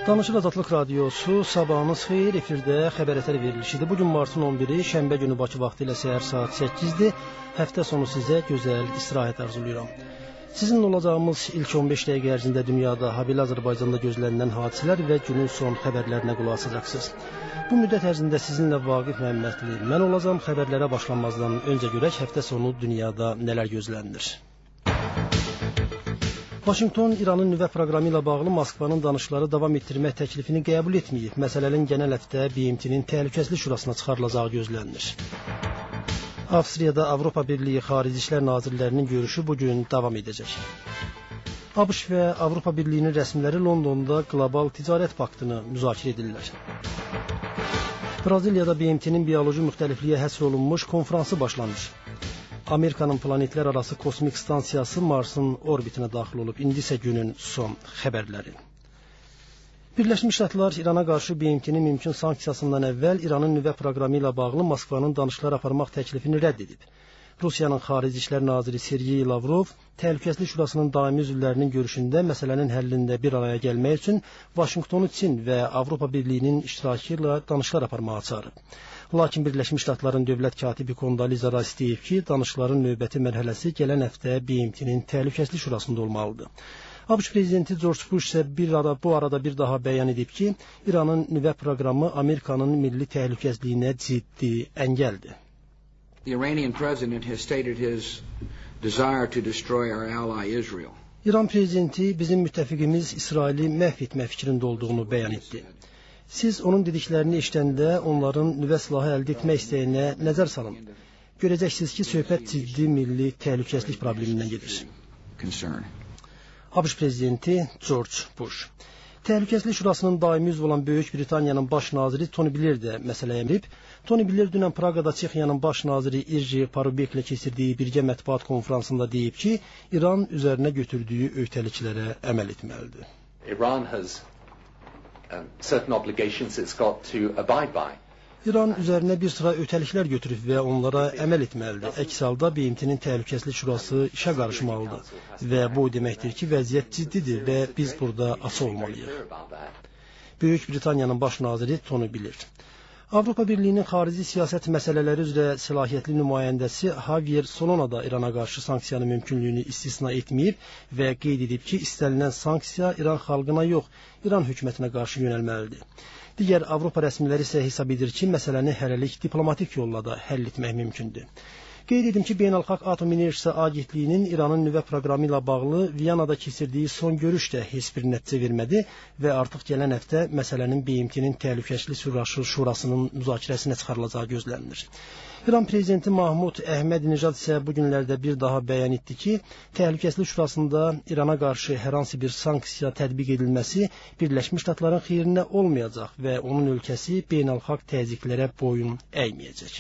Danışır Azadlıq Radiosu, sabahınız xeyir, efirdə xəbər ətər verilişidir. Bugün martın 11-i, şənbə günü Bakı vaxtı ilə səhər saat 8-dir. Həftə sonu sizə gözəl istirahət arzulayıram. Sizinlə olacağımız ilk 15 dəqiqə ərzində dünyada, habelə Azərbaycanda gözlənilən hadisələr və günün son xəbərlərinə qulaq asacaqsınız. Bu müddət ərzində sizinlə Vaqif Məmmədli, mən olacağım. Xəbərlərə başlamazdan öncə görək həftə sonu dünyada nələr gözlənilir. Vaşinqton İranın nüvə proqramı ilə bağlı Moskvanın danışıqları davam etdirmək təklifini qəbul etməyib. Məsələnin genel həftə BMT-nin Təhlükəsizlik Şurasına çıxarılacağı gözlənilir. Avstriyada Avropa Birliyi Xarici İşlər Nazirlərinin görüşü bugün davam edəcək. ABŞ və Avropa Birliyinin rəsmiləri Londonda Qlobal Ticarət Paktını müzakirə edirlər. Braziliyada BMT-nin bioloji müxtəlifliyə həsr olunmuş konfransı başlanır. Amerikanın planetlər arası kosmik stansiyası Marsın orbitinə daxil olub. İndi isə günün son xəbərləri. Birləşmiş Ştatlar İrana qarşı BMT-nin mümkün sanksiyasından əvvəl İranın nüvə proqramı ilə bağlı Moskvanın danışıqlar aparmaq təklifini rədd edib. Rusiyanın Xarici İşlər Naziri Sergey Lavrov Təhlükəsizlik Şurasının daimi üzvlərinin görüşündə məsələnin həllində bir araya gəlmək üçün Vaşinqtonu Çin və Avropa Birliyinin iştirakı ilə danışıqlar aparmağa çağırıb. Lakin Birləşmiş Ştatların dövlət katibi Kondoliza Rice deyib ki, danışıqların növbəti mərhələsi gələn həftə BMT-nin Təhlükəsizlik Şurasında olmalıdır. ABŞ prezidenti George Bush isə bu arada bir daha bəyan edib ki, İranın nüvə proqramı Amerikanın milli təhlükəsizliyinə ciddi əngəldir. The Iranian president has stated his desire to destroy our ally Israel. İran prezidenti bizim müttəfiqimiz İsraili məhv etmək fikrində olduğunu bəyan etdi. Siz onun dediklərini eşidəndə onların nüvə silahı əldə etmək istəyinə nəzər salın. Görəcəksiniz ki, söhbət ciddi milli təhlükəsizlik problemindən gedir. ABŞ prezidenti George Bush. Təhlükəsizlik Şurasının daimi üzvü olan Böyük Britaniyanın baş naziri Tony Blair də məsələyə əmrib. Tony Blair dünən Praqada Çexiyanın baş naziri Irji Parubeklə keçirdiyi birgə mətbuat konfransında deyib ki, İran üzərinə götürdüyü öhdəliklərə əməl etməlidir. Iran has certain obligations it's got to abide by. İran üzərinə bir sıra öhdəliklər götürüb və onlara əməl etməlidir. Əks halda BMT-nin Təhlükəsizlik Şurası işə qarışmalıdır və bu deməkdir ki, vəziyyət ciddidir və biz burada açıq olmalıyıq. Böyük Britaniyanın baş naziri Tony Blair. Avropa Birliyinin xarici siyasət məsələləri üzrə səlahiyyətli nümayəndəsi Javier Solana da İrana qarşı sanksiyanın mümkünlüyünü istisna etməyib və qeyd edib ki, istənilən sanksiya İran xalqına yox, İran hökumətinə qarşı yönəlməlidir. Digər Avropa rəsmiləri isə hesab edir ki, məsələni hələlik diplomatik yolla da həll etmək mümkündür. Qeyd edim ki, Beynəlxalq Atom Enerjisi Agentliyinin İranın nüvə proqramı ilə bağlı Viyanada keçirdiyi son görüş də heç bir nəticə vermədi və artıq gələn həftə məsələnin BMT-nin Təhlükəsizlik Şurasının müzakirəsinə çıxarılacağı gözlənilir. İran prezidenti Mahmud Əhməd-Nijad isə bu günlərdə bir daha bəyan etdi ki, Təhlükəsizlik Şurasında İrana qarşı hər hansı bir sanksiya tətbiq edilməsi Birləşmiş Ştatların xeyrinə olmayacaq və onun ölkəsi beynəlxalq təzyiqlərə boyun əyməyəcək.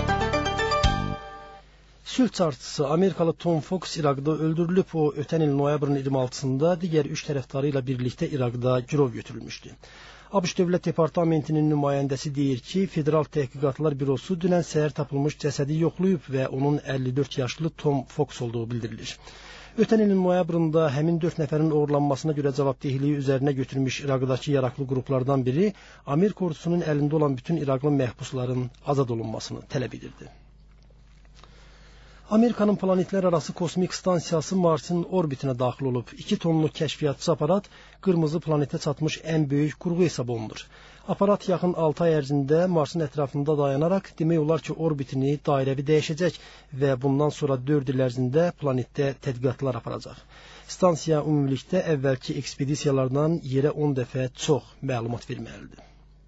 Sülh çarçısı Amerikalı Tom Fox İraqda öldürülüb. O, ötən il noyabrın 26-sında digər 3 tərəfdarı ilə birlikdə İraqda girov götürülmüşdü. ABŞ Dövlət Departamentinin nümayəndəsi deyir ki, Federal Təhqiqatlar Bürosu dünən səhər tapılmış cəsədi yoxlayıb və onun 54 yaşlı Tom Fox olduğu bildirilir. Ötən ilin noyabrında həmin 4 nəfərin oğurlanmasına görə cavabdehliyi üzərinə götürmüş İraqdakı yaraqlı qruplardan biri Amerika ordusunun əlində olan bütün İraqlı məhbusların azad olunmasını tələb edirdi. Amerikanın planetlər arası kosmik stansiyası Marsın orbitinə daxil olub. 2 tonluq kəşfiyyatçı aparat qırmızı planetə çatmış ən böyük qurğu hesab olunur. Aparat yaxın 6 ay ərzində Marsın ətrafında dayanaraq demək olar ki, orbitini dairəvi dəyişəcək və bundan sonra 4 il ərzində planetdə tədqiqatlar aparacaq. Stansiya ümumilikdə əvvəlki ekspedisiyalardan yerə 10 dəfə çox məlumat verməlidir.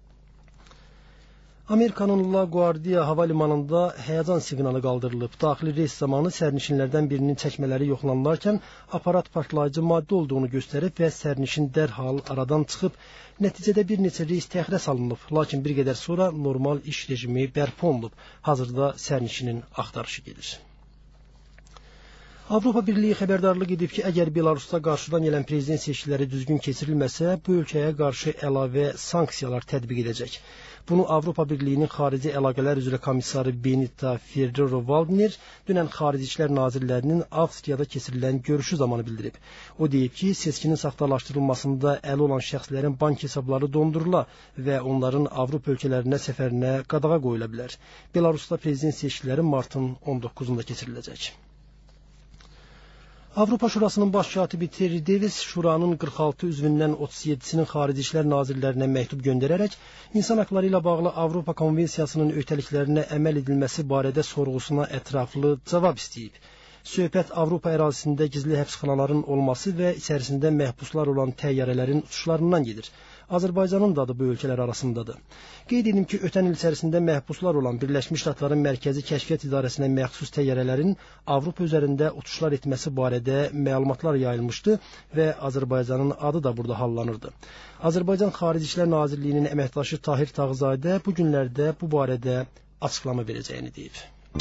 Amerikanın LaGuardia hava limanında həyəcan siqnalı qaldırılıb. Daxili reys zamanı sərnişinlərdən birinin çəkmələri yoxlanılarkən aparat partlayıcı maddə olduğunu göstərib və sərnişin dərhal aradan çıxıb. Nəticədə bir neçə reys təxirə salınıb, lakin bir qədər sonra normal iş rejimi bərpa olunub. Hazırda sərnişinin axtarışı gedir. Avropa Birliyi xəbərdarlıq edib ki, əgər Belarusda qarşıdan gələn prezident seçkiləri düzgün keçirilməsə, bu ölkəyə qarşı əlavə sanksiyalar tətbiq edəcək. Bunu Avropa Birliyinin xarici əlaqələr üzrə komissarı Benita Ferrero-Waldner dünən Xarici İşlər Nazirlərinin Avstriyada keçirilən görüşü zamanı bildirib. O deyib ki, seçkinin saxtalaşdırılmasında əli olan şəxslərin bank hesabları dondurula və onların Avropa ölkələrinə səfərinə qadağa qoyula bilər. Belarusda prezident seçkiləri martın 19-da keçiriləcək. Avropa Şurasının baş katibi Terry Davis Şuranın 46 üzvündən 37-sinin Xarici İşlər Nazirlərinə məktub göndərərək insan haqları ilə bağlı Avropa Konvensiyasının öhdəliklərinə əməl edilməsi barədə sorğusuna ətraflı cavab istəyib. Söhbət Avropa ərazisində gizli həbsxanaların olması və içərisində məhbuslar olan təyyarələrin uçuşlarından gedir. Azərbaycanın da adı bu ölkələr arasındadır. Qeyd edim ki, ötən il içərisində məhbuslar olan Birləşmiş Ştatların Mərkəzi Kəşfiyyat İdarəsinə məxsus təyyarələrin Avropa üzərində uçuşlar etməsi barədə məlumatlar yayılmışdı və Azərbaycanın adı da burada hallanırdı. Azərbaycan Xarici İşlər Nazirliyinin əməkdaşı Tahir Tağızadə bu günlərdə bu barədə açıqlama verəcəyini deyib.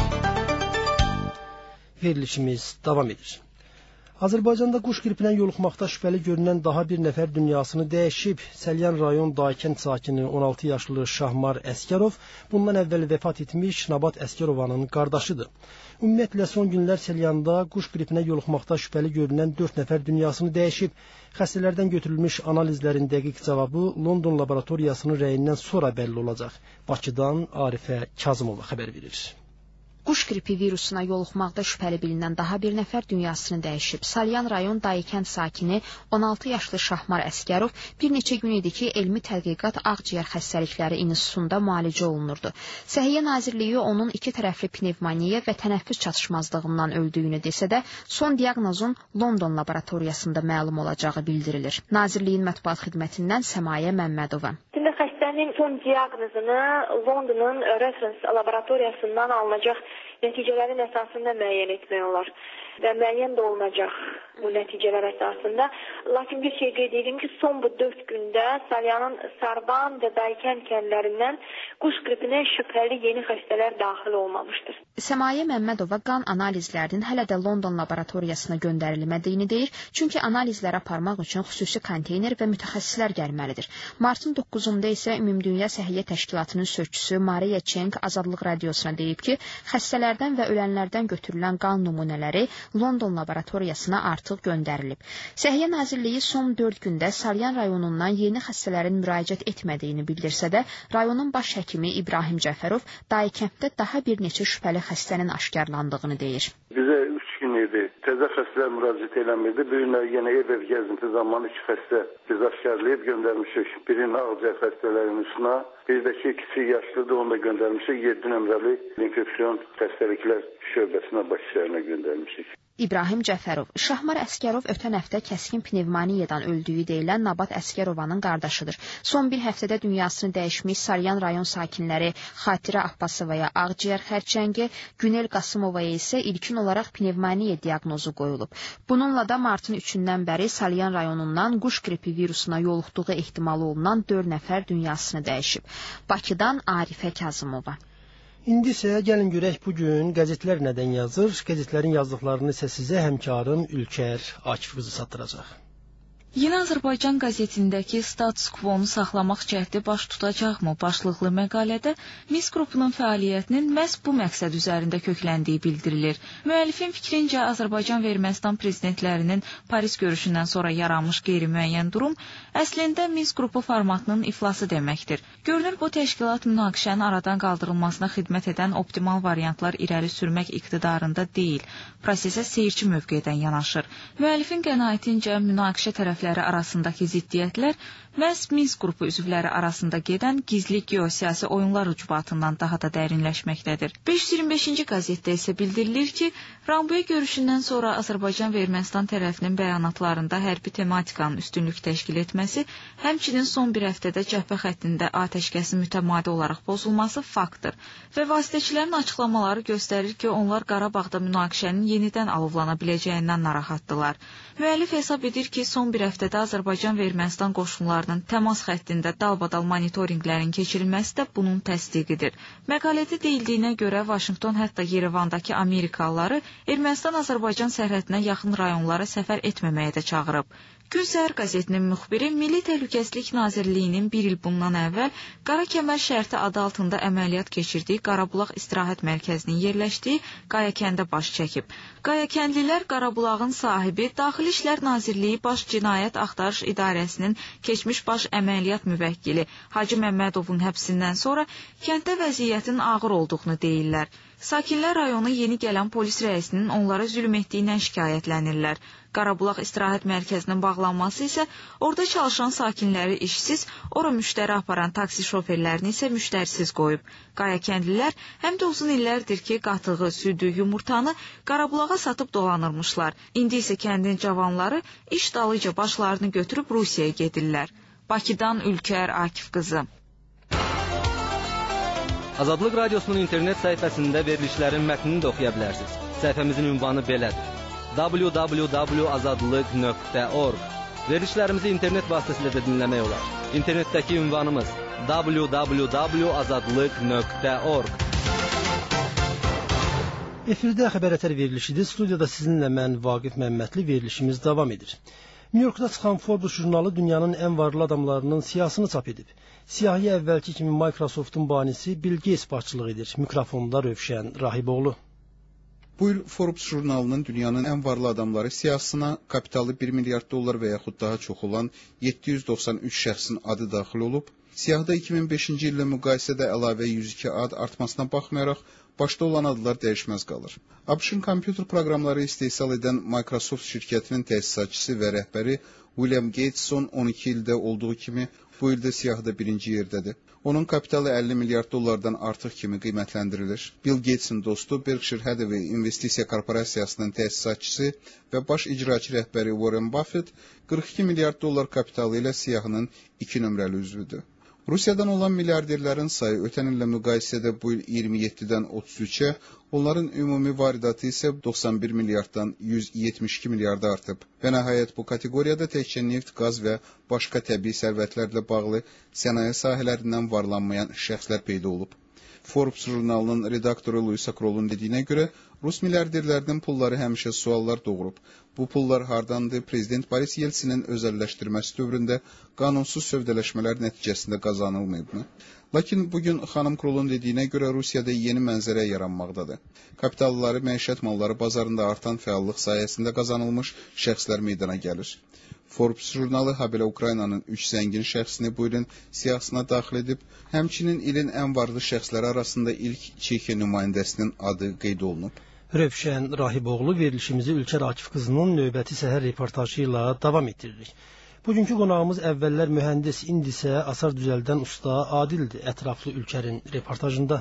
Verilişimiz davam edir. Azərbaycanda quş qripinə yoluxmaqda şübhəli görünən daha bir nəfər dünyasını dəyişib. Səlyan rayon Daykənd sakini 16 yaşlı Şahmar Əskərov bundan əvvəl vəfat etmiş Nabat Əskərovanın qardaşıdır. Ümumiyyətlə son günlər Səlyanda quş qripinə yoluxmaqda şübhəli görünən 4 nəfər dünyasını dəyişib. Xəstələrdən götürülmüş analizlərin dəqiq cavabı London laboratoriyasının rəyindən sonra bəlli olacaq. Bakıdan Arifə Kazımova xəbər verir. Quş qripi virusuna yoluxmaqda şübhəli bilinən daha bir nəfər dünyasını dəyişib. Salyan rayon Daykənd sakini 16 yaşlı Şahmar Əskərov bir neçə gün idi ki, Elmi Tədqiqat Ağciyər Xəstəlikləri İnstitutunda müalicə olunurdu. Səhiyyə Nazirliyi onun 2 tərəfli pnevmoniya və tənəffüs çatışmazlığından öldüyünü desə də, son diaqnozun London laboratoriyasında məlum olacağı bildirilir. Nazirliyin mətbuat xidmətindən Səmayə Məmmədova. Xəstənin son diaqnozunu Londonun referens laboratoriyasından alınacaq nəticələrin əsasında müəyyən etmək olar və müəyyən də olunacaq bu nəticələr əsasında. Lakin bir şey qeyd edeyim ki, son bu 4 gündə Salyanın Sarban və Daykənd kəndlərindən quş qripinə şübhəli yeni xəstələr daxil olmamışdır. Səmayə Məmmədova qan analizlərinin hələ də London laboratoriyasına göndərilmədiyini deyir, çünki analizləri aparmaq üçün xüsusi konteyner və mütəxəssislər gəlməlidir. Martın 9-da isə Ümumdünya Səhiyyə Təşkilatının sözçüsü Mariya Çenk Azadlıq Radiosuna deyib ki, xəstələrdən və ölənlərdən götürülən qan nümunələri London laboratoriyasına artıq göndərilib. Səhiyyə Nazirliyi son 4 gündə Salyan rayonundan yeni xəstələrin müraciət etmədiyini bildirsə də, rayonun baş həkimi İbrahim Cəfərov Daykənddə daha bir neçə şübhəli xəstənin aşkarlandığını deyir. Bizə 3 gün idi. Təzə xəstələr müraciət eləmirdi. Bu gün yenə ev gəzinti zamanı 2 xəstə biz aşkarlayıb göndərmişik. Birini Ağciyər xəstələrinin üstünə, bir də ki, kiçik yaşlıdır, onu da göndərmişik. 7 nömrəli infeksiyon xəstəliklər şöbəsinə, baş şəhərinə göndərmişik. İbrahim Cəfərov, Şahmar Əskərov ötən həftə kəskin pnevmoniyadan öldüyü deyilən Nabat Əskərovanın qardaşıdır. Son bir həftədə dünyasını dəyişmiş Salyan rayon sakinləri Xatirə Abbasovaya ağciyər xərçəngi, Günel Qasımovaya isə ilkin olaraq pnevmoniya diaqnozu qoyulub. Bununla da martın 3-dən bəri Salyan rayonundan quş qripi virusuna yoluxduğu ehtimalı olunan 4 nəfər dünyasını dəyişib. Bakıdan Arifə Kazımova. İndi isə gəlin görək bugün qəzetlər nədən yazır. Qəzetlərin yazdıqlarını isə sizə həmkarım Ülkər Akif qızı çatdıracaq. Yeni Azərbaycan qəzetindəki status quo-nu saxlamaq cəhdi baş tutacaqmı başlıqlı məqalədə MİS qrupunun fəaliyyətinin məhz bu məqsəd üzərində kökləndiyi bildirilir. Müəllifin fikrincə Azərbaycan və Ermənistan prezidentlərinin Paris görüşündən sonra yaranmış qeyri-müəyyən durum əslində MİS qrupu formatının iflası deməkdir. Görünür bu təşkilat münaqişənin aradan qaldırılmasına xidmət edən optimal variantlar irəli sürmək iqtidarında deyil, prosesə seyirci mövqedən yanaşır. Müəllifin qənaətincə münaqişə tərəfləri arasındakı ziddiyyətlər məhz Minsk qrupu üzvləri arasında gedən gizli geosiyasi oyunlar ucbatından daha da dərinləşməkdədir. 525-ci qəzetdə isə bildirilir ki, Rambuya görüşündən sonra Azərbaycan və Ermənistan tərəfinin bəyanatlarında hərbi tematikanın üstünlük təşkil etməsi, həmçinin son bir həftədə cəbhə xəttində atəşkəsin mütəmadi olaraq pozulması faktdır və vasitəçilərin açıqlamaları göstərir ki, onlar Qarabağda münaqişənin yenidən alovlana biləcəyindən narahatdılar. Müəllif hesab edir ki, son bir həftədə Azərbaycan və Ermənistan qoşunlarının təmas xəttində dalbadal monitorinqlərin keçirilməsi də bunun təsdiqidir. Məqalədə deyildiyinə görə Vaşinqton hətta Yerevandakı Amerikalıları Ermənistan-Azərbaycan sərhədinə yaxın rayonlara səfər etməməyə də çağırıb. Gün Səhər qəzetinin müxbiri Milli Təhlükəsizlik Nazirliyinin bir il bundan əvvəl Qara Kəmər şərti adı altında əməliyyat keçirdiyi Qarabulaq İstirahət Mərkəzinin yerləşdiyi Qayakəndə baş çəkib. Qayakəndlilər Qarabulağın sahibi Daxili İşlər Nazirliyi Baş Cinayət Axtarış İdarəsinin keçmiş baş əməliyyat müvəkkili Hacı Məmmədovun həbsindən sonra kənddə vəziyyətin ağır olduğunu deyirlər. Sakinlər rayona yeni gələn polis rəisinin onlara zülm etdiyindən şikayətlənirlər. Qarabulaq İstirahət Mərkəzinin bağlanması isə orada çalışan sakinləri işsiz, ora müştəri aparan taksi şoferlərini isə müştərisiz qoyub. Qayakəndlilər həm də uzun illərdir ki, qatığı, südü, yumurtanı Qarabulağa satıb dolanırmışlar. İndi isə kəndin cavanları iş dalıca başlarını götürüb Rusiyaya gedirlər. Bakıdan Ülkər Akif qızı. Azadlıq Radiosunun internet səhifəsində verilişlərin mətnini də oxuya bilərsiniz. Səhifəmizin ünvanı belədir: www.azadlıq.org. Verilişlərimizi internet vasitəsilə də dinləmək olar. İnternetdəki ünvanımız www.azadlıq.org. Efirdə xəbər ətər verilişidir. Studiyada sizinlə mən Vaqif Məmmədli, verilişimiz davam edir. New Yorkda çıxan Forbes jurnalı dünyanın ən varlı adamlarının siyahısını çap edib. Siyahıya əvvəlki kimi Microsoft'un banisi Bill Gates başçılıq edir. Mikrofonda Rövşən Rahiboğlu. Bu il Forbes jurnalının dünyanın ən varlı adamları siyahısına kapitalı 1 milyard dollar və yaxud daha çox olan 793 şəxsin adı daxil olub. Siyahıda 2005-ci illə müqayisədə əlavə 102 ad artmasına baxmayaraq, başda olan adlar dəyişməz qalır. ABŞ-ın kompüter proqramları istehsal edən Microsoft şirkətinin təsisatçısı və rəhbəri William Gates son 12 ildə olduğu kimi bu ildə siyahıda birinci yerdədir. Onun kapitalı 50 milyard dollardan artıq kimi qiymətləndirilir. Bill Gatesin dostu Berkshire Hathaway İnvestisiya Korporasiyasının təsisatçısı və baş icraçı rəhbəri Warren Buffett 42 milyard dollar kapitalı ilə siyahının 2 nömrəli üzvüdür. Rusiyadan olan milyarderlərin sayı ötən illə müqayisədə bu il 27-dən 33-ə, onların ümumi varidatı isə 91 milyarddan 172 milyarda artıb. Və nəhayət bu kateqoriyada təkcə neft, qaz və başqa təbii sərvətlərlə bağlı sənaye sahələrindən varlanmayan şəxslər peyda olub. Forbes jurnalının redaktoru Louisa Kroll'un dediyinə görə, Rus milyarderlərinin pulları həmişə suallar doğurub. Bu pullar hardandır? Prezident Boris Yeltsinin özəlləşdirməsi dövründə qanunsuz sövdələşmələr nəticəsində qazanılmayıbmı? Lakin bugün xanım Kroll'un dediyinə görə Rusiyada yeni mənzərə yaranmaqdadır. Kapitalları məişət malları bazarında artan fəallıq sayəsində qazanılmış şəxslər meydana gəlir. Forbes jurnalı habelə Ukraynanın 3 zəngin şəxsini bu ilin siyahısına daxil edib, həmçinin ilin ən varlı şəxsləri arasında ilk Çekiya nümayəndəsinin adı qeyd olunub. Rövşən Rahiboğlu, verilişimizi Ülkər Akif qızının növbəti səhər reportajı ilə davam etdiririk. Bugünkü qonağımız əvvəllər mühəndis, indi isə asar düzəldən usta Adildir. Ətraflı Ülkərin reportajında.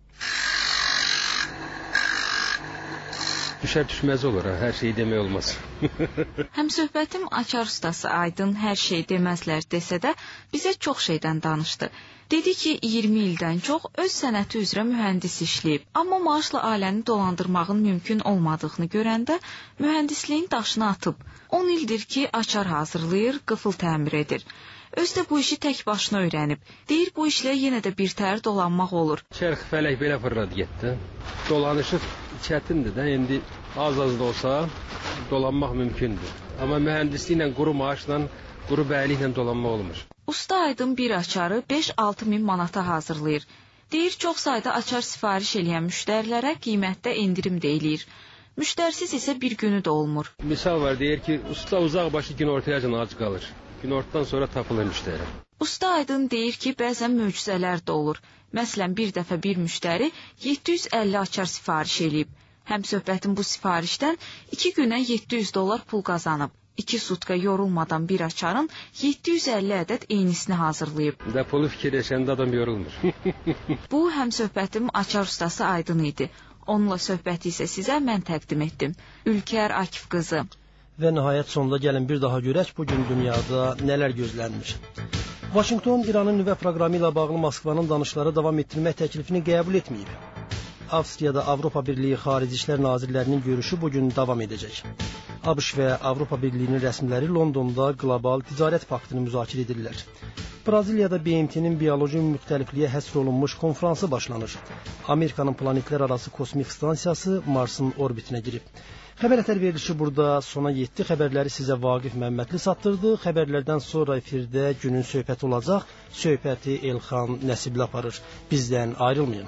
Düşər düşməz olur, hər şeyi demək olmaz. Həmsöhbətim açar ustası Aydın hər şey deməzlər desə də bizə çox şeydən danışdı. Dedi ki, 20 ildən çox öz sənəti üzrə mühəndis işləyib, amma maaşla ailəni dolandırmağın mümkün olmadığını görəndə mühəndisliyin daşını atıb. 10 ildir ki, açar hazırlayır, qıfıl təmir edir. Öz də bu işi tək başına öyrənib. Deyir, bu işlə yenə də birtəhər dolanmaq olur. Çərx fələk belə fırladı getdi. Dolanışıq çətindir də, indi az-az da olsa dolanmaq mümkündür. Amma mühəndisliklə, quru maaşla, quru bəyliklə dolanmaq olmur. Usta Aydın bir açarı 5-6 min manata hazırlayır. Deyir, çox sayda açar sifariş eləyən müştərilərə qiymətdə endirim deyilir. Müştərisiz isə bir günü də olmur. Misal var, deyir ki, usta uzaq başı günortayacan ac qalır. Günortadan sonra tapılır müştəri. Usta Aydın deyir ki, bəzən möcüzələr də olur. Məsələn, bir dəfə bir müştəri 750 açar sifariş eləyib. Həmsöhbətin bu sifarişdən 2 günə 700 dollar pul qazanıb. 2 sutka yorulmadan bir açarın 750 ədəd eynisini hazırlayıb. Və pulu fikirləşəndə adam yorulmur. Bu həmsöhbətim açar ustası Aydın idi. Onunla söhbəti isə sizə mən təqdim etdim. Ülkər Akif qızı. Və nəhayət sonunda gəlin bir daha görək bugün dünyada nələr gözlənmiş. Vaşinqton İranın nüvə proqramı ilə bağlı Moskvanın danışıqları davam etdirmək təklifini qəbul etməyib. Avstriyada Avropa Birliyi Xarici İşlər Nazirlərinin görüşü bugün davam edəcək. ABŞ və Avropa Birliyinin rəsmiləri Londonda qlobal ticarət paktını müzakirə edirlər. Braziliyada BMT-nin bioloji müxtəlifliyə həsr olunmuş konfransı başlanır. Amerikanın planetlər arası kosmik stansiyası Marsın orbitinə girib. Xəbər ətər verilişi burada sona 7 xəbərləri sizə Vaqif Məmmədli çatdırdı. Xəbərlərdən sonra efirdə günün söhbəti olacaq. Söhbəti Elxan Nəsibli aparır. Bizdən ayrılmayın.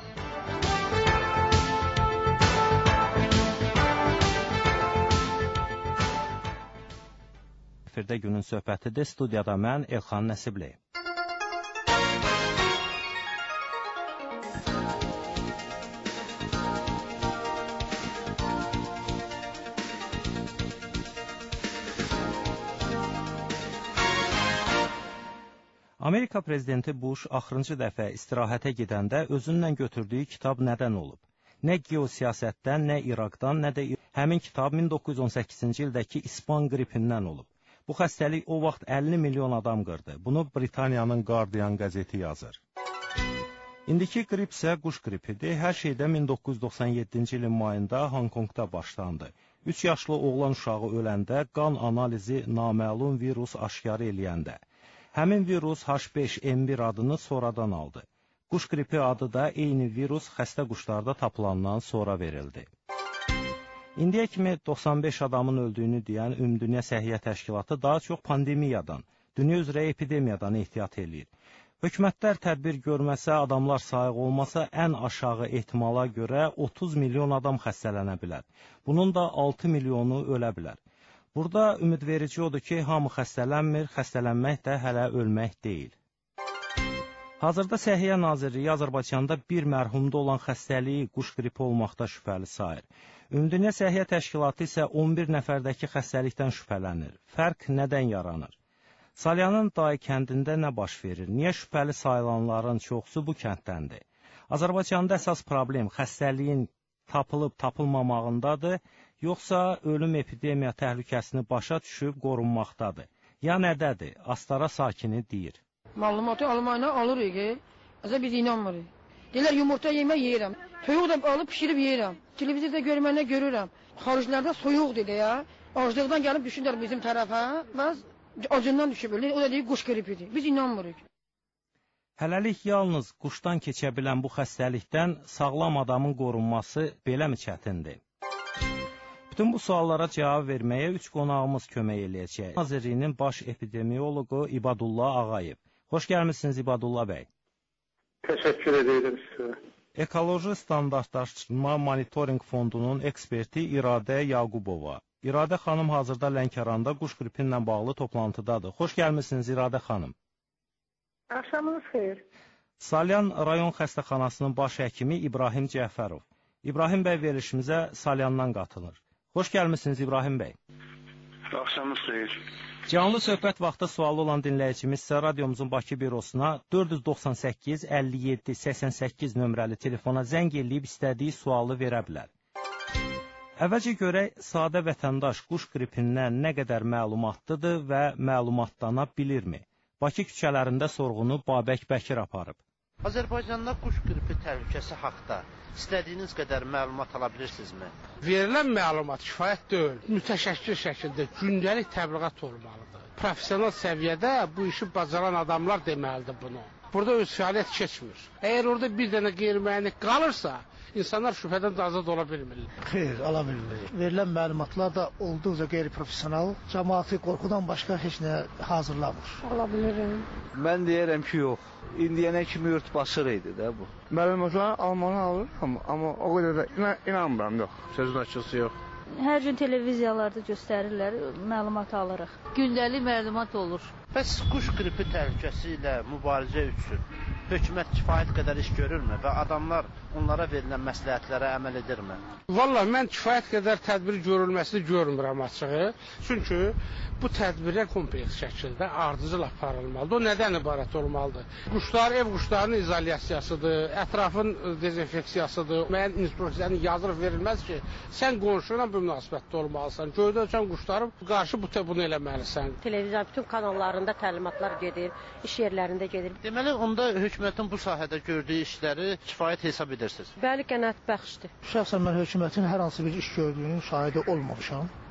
Efirdə günün söhbətidir. Studiyada mən Elxan Nəsibli. Amerika prezidenti Bush axırıncı dəfə istirahətə gedəndə özünlə götürdüyü kitab nədən olub? Nə geosiyasətdən, nə İraqdan, nə də həmin kitab 1918-ci ildəki İspan qripindən olub. Bu xəstəlik o vaxt 50 milyon adam qırdı. Bunu Britaniyanın Guardian qəzeti yazır. İndiki qrip isə quş qripidir. Hər şeydə 1997-ci ilin mayında Honkonqda başlandı. 3 yaşlı oğlan uşağı öləndə qan analizi naməlum virus aşkar eləyəndə. Həmin virus H5N1 adını sonradan aldı. Quş qripi adı da eyni virus xəstə quşlarda tapılandan sonra verildi. İndiyə kimi 95 adamın öldüyünü deyən Ümumdünya Səhiyyə Təşkilatı daha çox pandemiyadan, dünya üzrə epidemiyadan ehtiyat eləyir. Hökumətlər tədbir görməsə, adamlar sayıq olmasa, ən aşağı ehtimala görə 30 milyon adam xəstələnə bilər. Bunun da 6 milyonu ölə bilər. Burada ümidverici odur ki, hamı xəstələnmir, xəstələnmək də hələ ölmək deyil. Hazırda Səhiyyə Nazirliyi Azərbaycanda bir mərhumda olan xəstəliyi quş qripi olmaqda şübhəli sayır. Ümumdünya Səhiyyə Təşkilatı isə 11 nəfərdəki xəstəlikdən şübhələnir. Fərq nədən yaranır? Salyanın Dayı kəndində nə baş verir? Niyə şübhəli sayılanların çoxsu bu kənddəndir? Azərbaycanda əsas problem xəstəliyin tapılıb-tapılmamağındadır, yoxsa ölüm epidemiya təhlükəsini başa düşüb qorunmaqdadır? Ya nədədir? Astara sakini deyir. Məlumatı almayla alırıq, əzə biz inanmırıq. Deyirlər yumurta yemək yeyirəm, soyuq da alıb pişirib yeyirəm. Televizorda görməyinə görürəm. Xariclərdə soyuq dedi ya. Aclıqdan gəlib düşünürlər bizim tərəfə, bəs acından düşüb. O da deyir quş qripidir. Biz inanmırıq. Hələlik yalnız quşdan keçə bilən bu xəstəlikdən sağlam adamın qorunması beləmi çətindir? Bütün bu suallara cavab verməyə 3 qonağımız kömək eləyəcək. Nazirliyinin baş epidemiologu İbadullah Ağayev. Xoş gəlmişsiniz İbadullah bəy. Təşəkkür edirəm sizə. Ekoloji Standartlaşdırma Monitoring Fondunun eksperti İradə Yaqubova. İradə xanım hazırda Lənkəranda quş qripi ilə bağlı toplantıdadır. Xoş gəlmişsiniz İradə xanım. Axşamınız xeyir. Salyan rayon xəstəxanasının baş həkimi İbrahim Cəfərov. İbrahim bəy verilişimizə Salyandan qatılır. Xoş gəlmişsiniz İbrahim bəy. Axşamınız xeyir. Canlı söhbət vaxtı sualı olan dinləyicimiz isə radiomuzun Bakı bürosuna 498 57 88 nömrəli telefona zəng eləyib istədiyi sualı verə bilər. Əvvəlcə görək, sadə vətəndaş quş qripindən nə qədər məlumatlıdır və məlumatlana bilirmi? Bakı küçələrində sorğunu Babək Bəkir aparıb. Azərbaycanda quş qripi təhlükəsi haqda istədiyiniz qədər məlumat ala bilirsinizmi? Verilən məlumat kifayət deyil. Mütəşəkkil şəkildə gündəlik təbliğat olmalıdır. Professional səviyyədə bu işi bacaran adamlar deməlidir bunu. Burada öz fəaliyyət keçmir. Əgər orada bir dənə qeyri-müəyyənlik qalırsa, insanlar şübhədən də azad ola bilmirlər. Xeyr, ala bilmirik. Verilən məlumatlar da olduqca qeyri-professional, cəmaatı qorxudan başqa heç nə hazırlamır. Ola bilirim. Mən deyərəm ki, yox. İndiyənə kimi yurtbaşır idi də bu. Məlumatları almanı alır, amma o qədər də inanmıram, yox. Sözün açıqsı yox. Hər gün televiziyalarda göstərirlər, məlumat alırıq. Gündəlik məlumat olur. Bəs quş qripi təhlükəsi ilə mübarizə üçün hökumət kifayət qədər iş görürmü və adamlar onlara verilən məsləhətlərə əməl edirmi? Vallahi mən kifayət qədər tədbir görülməsini görmürəm açığı. Çünki bu tədbirlər kompleks şəkildə ardıcıl aparılmalıdır. O nədən ibarət olmalıdır? Quşlar, ev quşlarının izolyasiyasıdır, ətrafın dezinfeksiyasıdır. Müəyyən instruksiyanın yazılıb verilməz ki, sən qonşuyla bu münasibətdə olmalısan. Göydə uçan quşları qarşı bunu eləməlisən. Televiziya bütün kanallarında təlimatlar gedir, iş yerlərində gedir. Deməli, onda hökumətin bu sahədə gördüyü işləri kifayət hesab edirsiniz? Bəli, qənaətbəxşdir. Şəxsən mən hökumətin hər hansı bir iş gördüyünün şahidi olmamışam.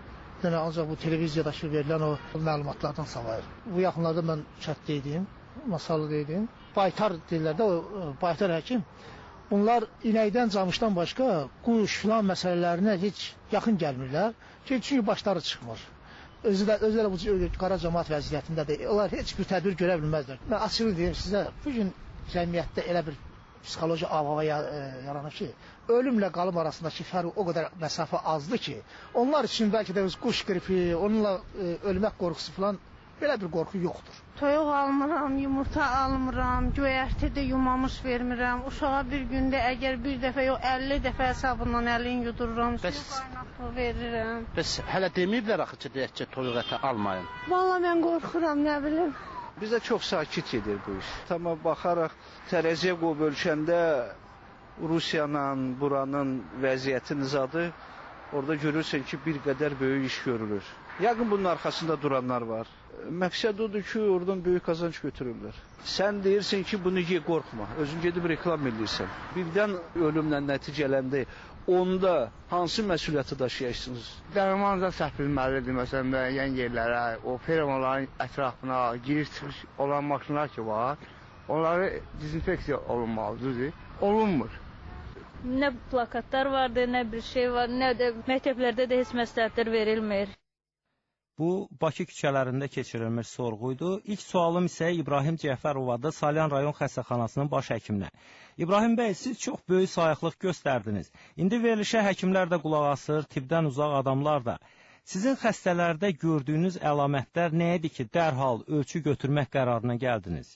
Ümumiyyətlə ancaq bu televiziyadakı verilən o məlumatlardan savayır. Bu yaxınlarda mən kətdə idim, Masallıda idim. Baytar deyirlər də, o baytar həkim. Bunlar inəkdən, camışdan başqa quş filan məsələlərinə heç yaxın gəlmirlər. Çünki başları çıxmır. Özləri bu qara cəmaət vəziyyətindədir. Onlar heç bir tədbir görə bilməzlər. Mən açıq deyim sizə, bu gün cəmiyyətdə elə bir psixoloji av-hava yaranır ki, ölümlə qalım arasındakı fərq o qədər məsafə azdır ki, onlar üçün bəlkə də quş qripi, onunla ölmək qorxusu falan belə bir qorxu yoxdur. Toyuq almıram, yumurta almıram, göyərti də yumamış vermirəm. Uşağa bir gündə əgər bir dəfə yox 50 dəfə hesabından əlini yudururam, qaynaqlı verirəm. Bəs hələ deməyiblər axı ki, deyək ki, toyuq əti almayın. Vallahi mən qorxuram, nə bilim. Bizdə çox sakit gedir bu iş. Amma baxaraq tərəziyə qoyub ölçəndə Rusiyanla buranın vəziyyəti nizadı, orada görürsən ki, bir qədər böyük iş görülür. Yəqin bunun arxasında duranlar var. Məqsəd odur ki, oradan böyük qazanc götürürlər. Sən deyirsən ki, bunu qorxma, özün gedib reklam edirsən. Birdən ölümlə nəticələndi. Onda hansı məsuliyyəti daşıyarsınız? Dərman da səpilməlidir, məsələn, müəyyən yerlərə, o fermaların ətrafına giriş-çıxış olan maşınlar ki var, onları dezinfeksiya olunmalıdır, olunmur. Nə plakatlar vardı, nə bir şey var, nə də məktəblərdə də heç məsləhətlər verilmir. Bu, Bakı küçələrində keçirilmiş sorğuydu. İlk sualım isə İbrahim Cəfərovadır, Salyan rayon xəstəxanasının baş həkiminə. İbrahim bəy, siz çox böyük sayıqlıq göstərdiniz. İndi verilişə həkimlər də qulaq asır, tibbdən uzaq adamlar da. Sizin xəstələrdə gördüyünüz əlamətlər nə idi ki, dərhal ölçü götürmək qərarına gəldiniz?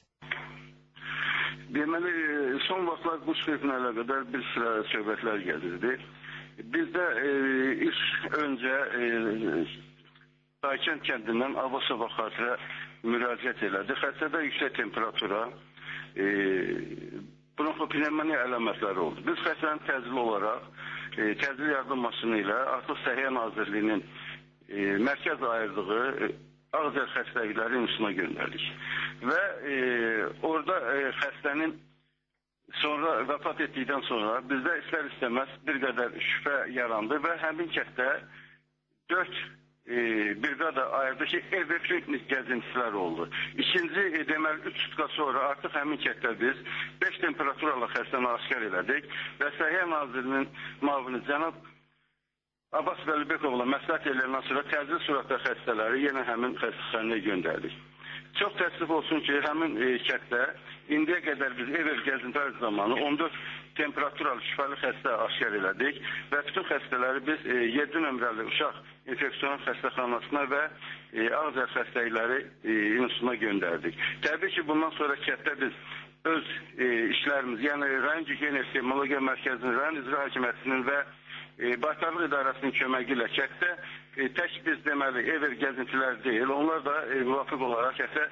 Deməli, son vaxtlar bu sürətlə əlaqədar bir sıra söhbətlər gəlirdi. Bizdə ilk öncə Daykənd kəndindən Abbasova xatirə müraciət elədi. Xəstədə yüksək temperatura, bronxopnevmoniya əlamətləri oldu. Biz xəstənin təcili olaraq, təcili yardım maşını ilə artıq Səhiyyə Nazirliyinin mərkəz ayırdığı ağciyər xəstəlikləri institutuna göndərdik. Və orada xəstənin sonra vəfat etdikdən sonra bizdə istər-istəməz bir qədər şübhə yarandı və həmin kənddə 4 brigada ayırdı ki, ev-klinik gəzintisilər oldu. İkinci, deməli, 3 sutka sonra artıq həmin kənddə biz 5 temperaturalı xəstəni aşkar elədik və Səhiyyə Nazirinin müavini cənab Abbas Vəlibekovla məsləhət eləndən sonra təcil surətdə xəstələri yenə həmin xəstəxanaya göndərdik. Çox təəssüf olsun ki, həmin kənddə indiyə qədər biz ev gəzintilər zamanı 14 temperaturalı şübhəli xəstə aşkar elədik və bütün xəstələri biz 7 nömrəli uşaq infeksiyon xəstəxanasına və ağciyər xəstəlikləri institutuna göndərdik. Təbii ki, bundan sonra kənddə biz öz işlərimiz, yəni rayon gigiyena epidemiologiya mərkəzinin, rayon icra hakimiyyətinin və Baytarlıq İdarəsinin köməyi ilə kənddə tək biz deməli ev gəzintilər deyil, onlar da müvafiq olaraq kəndə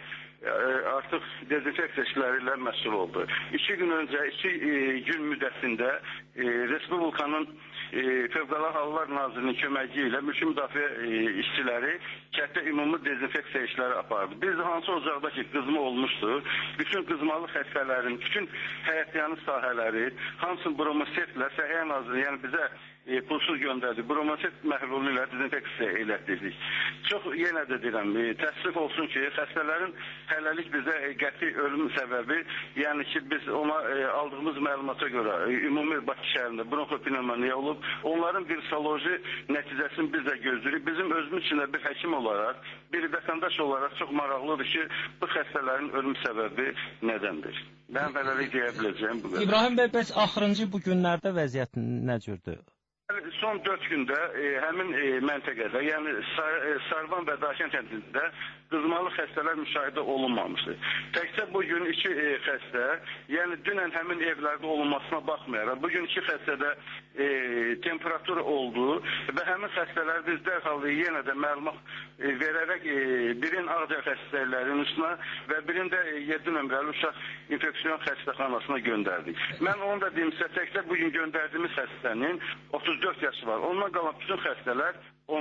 artıq dezinfeksiya işləri ilə məsul oldu. 2 gün öncə, 2 gün müddətində Respublikanın Fövqəladə Hallar Nazirinin köməyi ilə mülki müdafiə işçiləri kənddə ümumi dezinfeksiya işləri apardı. Biz hansı ocaqda ki qızma olmuşdu, bütün qızmalı xəstələrin, bütün həyətyanı sahələri, hamısını bromosetlə Səhiyyə Naziri, yəni bizə pulsuz göndərdi. Bromoset məhlulu ilə dezinfeksiya elətdirdik. Çox yenə də deyirəm, təəssüf olsun ki, xəstələrin hələlik bizə qəti ölüm səbəbi, yəni ki, biz ona aldığımız məlumata görə ümumi Bakı şəhərində bronxopnevmoniya olub, onların virsoloji nəticəsini biz də gözləyirik. Bizim özümüz üçün də bir həkim olaraq, bir vətəndaş olaraq çox maraqlıdır ki, bu xəstələrin ölüm səbəbi nədəndir? Mən hələlik deyə biləcəyim bu qədər. İbrahim bəy, bəs axırıncı bu günlərdə vəziyyət nə cürdür? Son 4 gündə həmin məntəqədə, yəni Sarvan və Daşkənd kəndində qızmalı xəstələr müşahidə olunmamışdır. Təkcə bugün 2 xəstə, yəni dünən həmin evlərdə olunmasına baxmayaraq, bugün 2 xəstədə temperatur oldu və həmin xəstələr biz dərhal yenə də məlumat verərək birin ağciyər xəstəliklərinin üstünə və birin də 7 nömrəli uşaq infeksiyon xəstəxanasına göndərdik. Mən onu da deyim sizə, təkcə bugün göndərdiyimiz xəstənin 34 yaşı var. Ondan qalan bütün xəstələr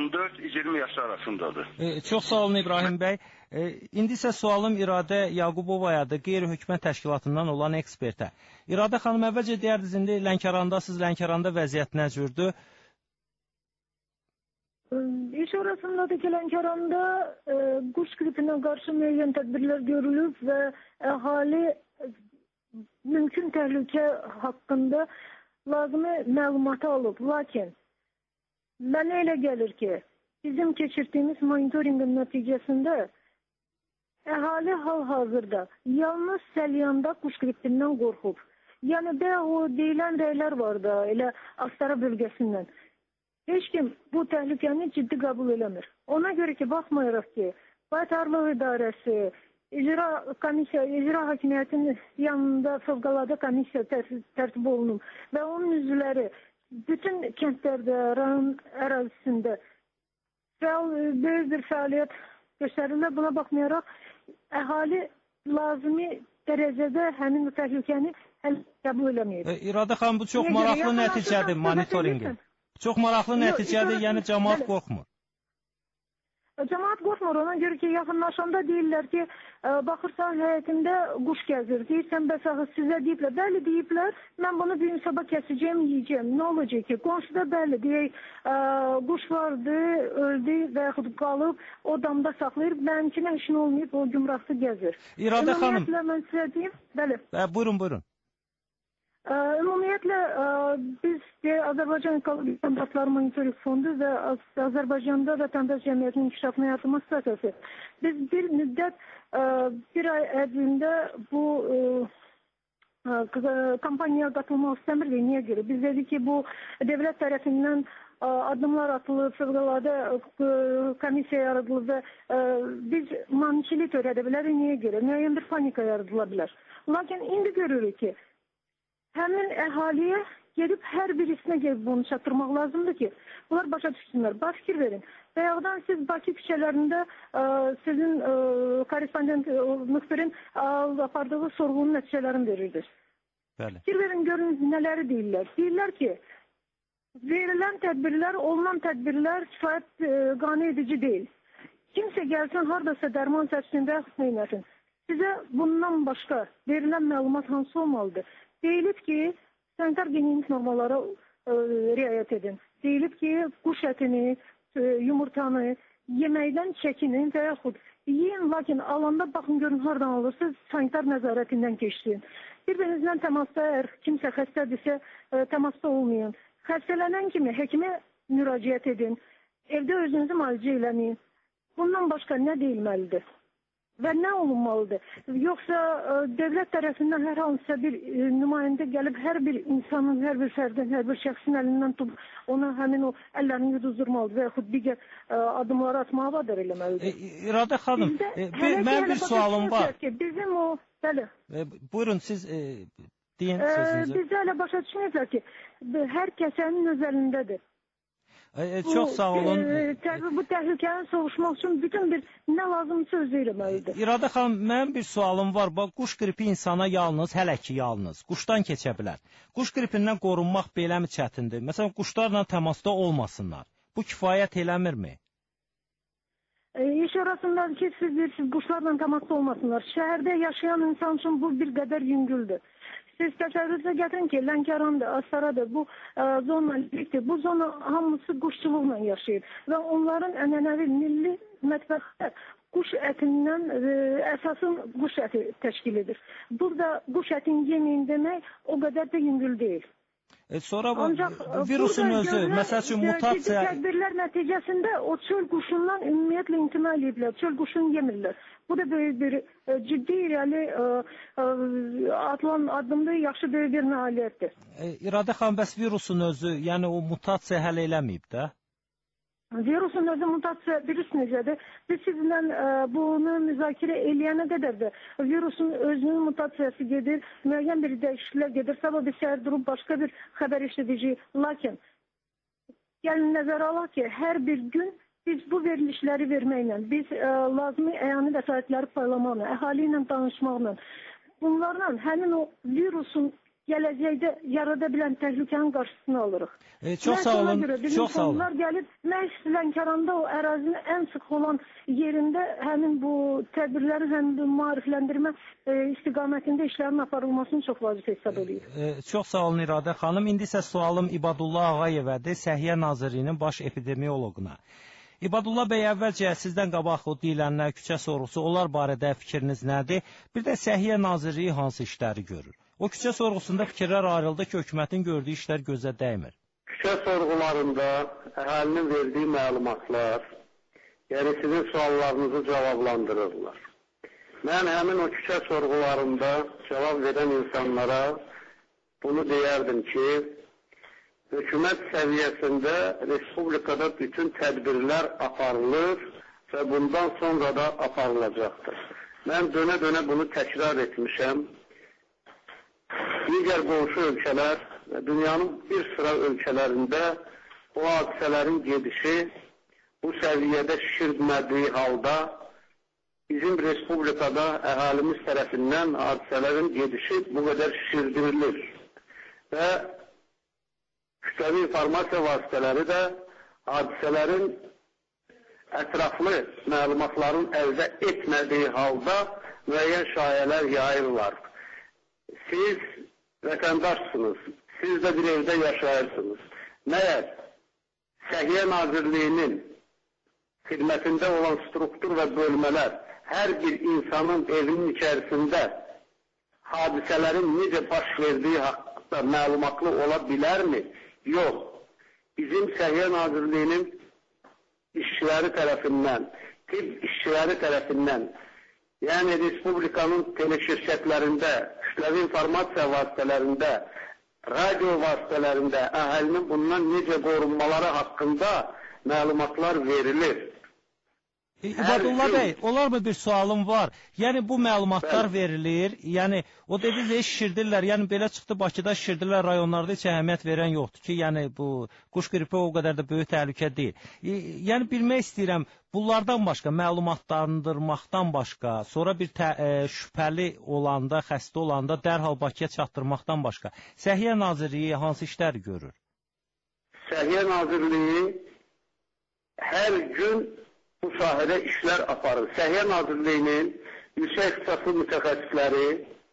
14-20 yaş arasındadır. Çox sağ olun İbrahim bəy. İndi isə sualım İradə Yaqubovayadır, qeyri-hökumət təşkilatından olan ekspertə. İradə xanım, əvvəlcə deyərdiniz, indi Lənkərandasınız, Lənkəranda vəziyyət nə cürdür? İş orasında da Lənkəranda quş qripinə qarşı müəyyən tədbirlər görülüb və əhali mümkün təhlükə haqqında lazımi məlumatı alıb. Lakin mənə elə gəlir ki, bizim keçirdiyimiz monitorinqin nəticəsində əhali hal-hazırda yalnız Səlyanda quş qripindən qorxub. Yəni o deyilən rəylər var da, elə Astara bölgəsindən. Heç kim bu təhlükəni ciddi qəbul eləmir. Ona görə ki, baxmayaraq ki, Baytarlıq İdarəsi, İcra Hakimiyyətinin yanında fövqəladə komissiya tərtib olunub və onun üzvləri bütün kəndlərdə, rayon ərazisində böyük bir fəaliyyət göstərirlər. Buna baxmayaraq, əhali lazımi dərəcədə həmin təhlükəni qəbul eləməyir. İradə xanım, bu çox maraqlı nəticədir monitorinqin. Çox maraqlı nəticədir, yəni cəmaət qorxmur. Cəmaət qorxmur, ona görə ki, yaxınlaşanda deyirlər ki, baxırsan həyətində quş gəzir, deyirsən, bəs sizə deyiblər, bəli deyiblər, mən bunu bir sabah kəsəcəyim, yiyəcəyim, nə olacaq ki, qonşuda bəli, deyək, quş vardı, öldü və yaxud qalıb, o damda saxlayır, mənimkinə işin olmayıb, o gümrahsı gəzir. İradə xanım. Ümumiyyətlə, mən sizə deyim, bəli. Buyurun. Ümumiyyətlə, biz Azərbaycan Ekoloji Vətəndaşları Monitoring Fondu və Azərbaycanda Vətəndaş Cəmiyyətinin İnkişafına Yardım Siyasəti. Biz bir müddət, bir ay ərzində bu kampaniyaya qatılmaq istəmirdik. Niyə görə? Biz dedik ki, bu dövlət tərəfindən addımlar atılıb, fövqəladə komissiya yaradılıb və biz maneçilik törədə bilərik. Niyə görə? Müəyyən bir panika yaradıla bilər. Lakin indi görürük ki, həmin əhaliyə gedib hər birisinə gedib bunu çatdırmaq lazımdır ki, bunlar başa düşsünlər. Bax, fikir verin. Bayaqdan siz Bakı küçələrində sizin korrespondent müxbirin apardığı sorğunun nəticələrini verirdiniz. Fikir verin, görün nələri deyirlər. Deyirlər ki, verilən tədbirlər, olunan tədbirlər kifayət qane edici deyil. Kimsə gəlsin, haradasa dərman səçsin və yaxud neynəsin. Sizə bundan başqa verilən məlumat hansı olmalıdır? Deyilib ki, sanitar gigiyenik normalara riayət edin. Deyilib ki, quş ətini, yumurtanı yeməkdən çəkinin və yaxud yiyin, lakin alanda baxın görün haradan alırsınız, sanitar nəzarətindən keçsin. Bir-birinizdən təmasda, əgər kimsə xəstədirsə, təmasda olmayın. Xəstələnən kimi həkimə müraciət edin. Evdə özünüzü müalicə eləməyin. Bundan başqa nə deyilməlidir? Və nə olunmalıdır? Yoxsa dövlət tərəfindən hər hansısa bir nümayəndə gəlib hər bir insanın, hər bir fərdin, hər bir şəxsin əlindən tutub ona həmin o əllərini yuduzdurmalıdır və yaxud digər adımları atmağa vadar eləməlidir. İradə xanım, mənim bir sualım var. Bizim o, bəli. Buyurun, siz deyin sözünüzü. Biz hələ başa düşməyəcək ki, hər kəsənin öz əlindədir. Çox sağ olun. Bu təhlükəni soğuşmaq üçün bütün bir nə lazımsa özü eləməlidir. İradə xanım, mənim bir sualım var. Quş qripi insana yalnız, hələ ki yalnız, quşdan keçə bilər. Quş qripindən qorunmaq beləmi çətindir? Məsələn, quşlarla təmasda olmasınlar. Bu kifayət eləmirmi? İş orasındadır ki, siz deyirsiniz, quşlarla təmasda olmasınlar. Şəhərdə yaşayan insan üçün bu bir qədər yüngüldür. Siz təsəvvürünüzə gətirin ki, Lənkərandır, Astaradır, bu zona likdir. Bu zona hamısı quşçuluqla yaşayır və onların ənənəvi milli mətbəxlər quş ətindən əsasın quş əti təşkil edir. Burada quş ətini yeməyin demək o qədər də yüngül deyil. Sonra bu virusun özü, məsəl üçün mutasiya... Tədbirlər nəticəsində o çöl quşundan ümumiyyətlə imtina ediblər, çöl quşunu yemirlər. Bu da böyük bir ciddi irəli atılan addımda yaxşı böyük bir nailiyyətdir. İradə xanım, bəs virusun özü, yəni o mutasiya həll eləməyib də? Virusun özü mutasiya virus necədir? Biz sizinlə bunu müzakirə eləyənə qədər də virusun özünün mutasiyası gedir, müəyyən bir dəyişikliklər gedir. Sabah bir səhər durub başqa bir xəbər eşidəcəyik. Lakin gəlin nəzərə alaq ki, hər bir gün biz bu verilişləri verməklə, biz lazımi əyani vəsaitləri paylamaqla, əhali ilə danışmaqla, bunlarla həmin o virusun gələcəkdə yarada bilən təhlükənin qarşısını alırıq. Çox sağ olun. Bizim fonlar gəlib, məhz Lənkəranda o ərazinin ən sıx olan yerində həmin bu tədbirlərin, həmin bu maarifləndirmə istiqamətində işlərin aparılmasını çox vacib hesab edir. Çox sağ olun İradə xanım. İndi isə sualım İbadullah Ağayevədir, Səhiyyə Nazirliyinin baş epidemioloquna. İbadullah bəy, əvvəlcə sizdən qabaq o deyilənlər, küçə sorğusu, onlar barədə fikriniz nədir? Bir də Səhiyyə Nazirliyi hansı işləri görür? O küçə sorğusunda fikirlər ayrıldı ki, hökumətin gördüyü işlər gözə dəymir. Küçə sorğularında əhalinin verdiyi məlumatlar, yəni sizin suallarınızı cavablandırırlar. Mən həmin o küçə sorğularında cavab verən insanlara bunu deyərdim ki, hökumət səviyyəsində respublikada bütün tədbirlər aparılır və bundan sonra da aparılacaqdır. Mən dönə-dönə bunu təkrar etmişəm. Digər qonşu ölkələr və dünyanın bir sıra ölkələrində o hadisələrin gedişi bu səviyyədə şişirilmədiyi halda bizim respublikada əhalimiz tərəfindən hadisələrin gedişi bu qədər şişirdirilir. Və kütləvi informasiya vasitələri də hadisələrin ətraflı məlumatların əldə etmədiyi halda müəyyən şayələr yayırlar. Siz vətəndaşsınız, siz də bir evdə yaşayırsınız. Məyər Səhiyyə Nazirliyinin xidmətində olan struktur və bölmələr hər bir insanın evinin içərisində hadisələrin necə baş verdiyi haqqında məlumatlı ola bilərmi? Yox. Bizim Səhiyyə Nazirliyinin işçiləri tərəfindən, tibb işçiləri tərəfindən, yəni Respublikanın teleşirkətlərində, kütləvi informasiya vasitələrində, radio vasitələrində əhalinin bundan necə qorunmaları haqqında məlumatlar verilir. İbadullah bəy, olarmı bir sualım var? Yəni bu məlumatlar verilir, yəni o dediniz şişirdirlər, yəni belə çıxdı Bakıda şişirdirlər, rayonlarda heç əhəmiyyət verən yoxdur ki, yəni bu quş qripi o qədər də böyük təhlükə deyil. Yəni bilmək istəyirəm, bunlardan başqa, məlumatlandırmaqdan başqa, sonra bir şübhəli olanda, xəstə olanda dərhal Bakıya çatdırmaqdan başqa, Səhiyyə Nazirliyi hansı işləri görür? Səhiyyə Nazirliyi hər gün bu sahədə işlər aparır. Səhiyyə Nazirliyinin yüksək ixtisaslı mütəxəssisləri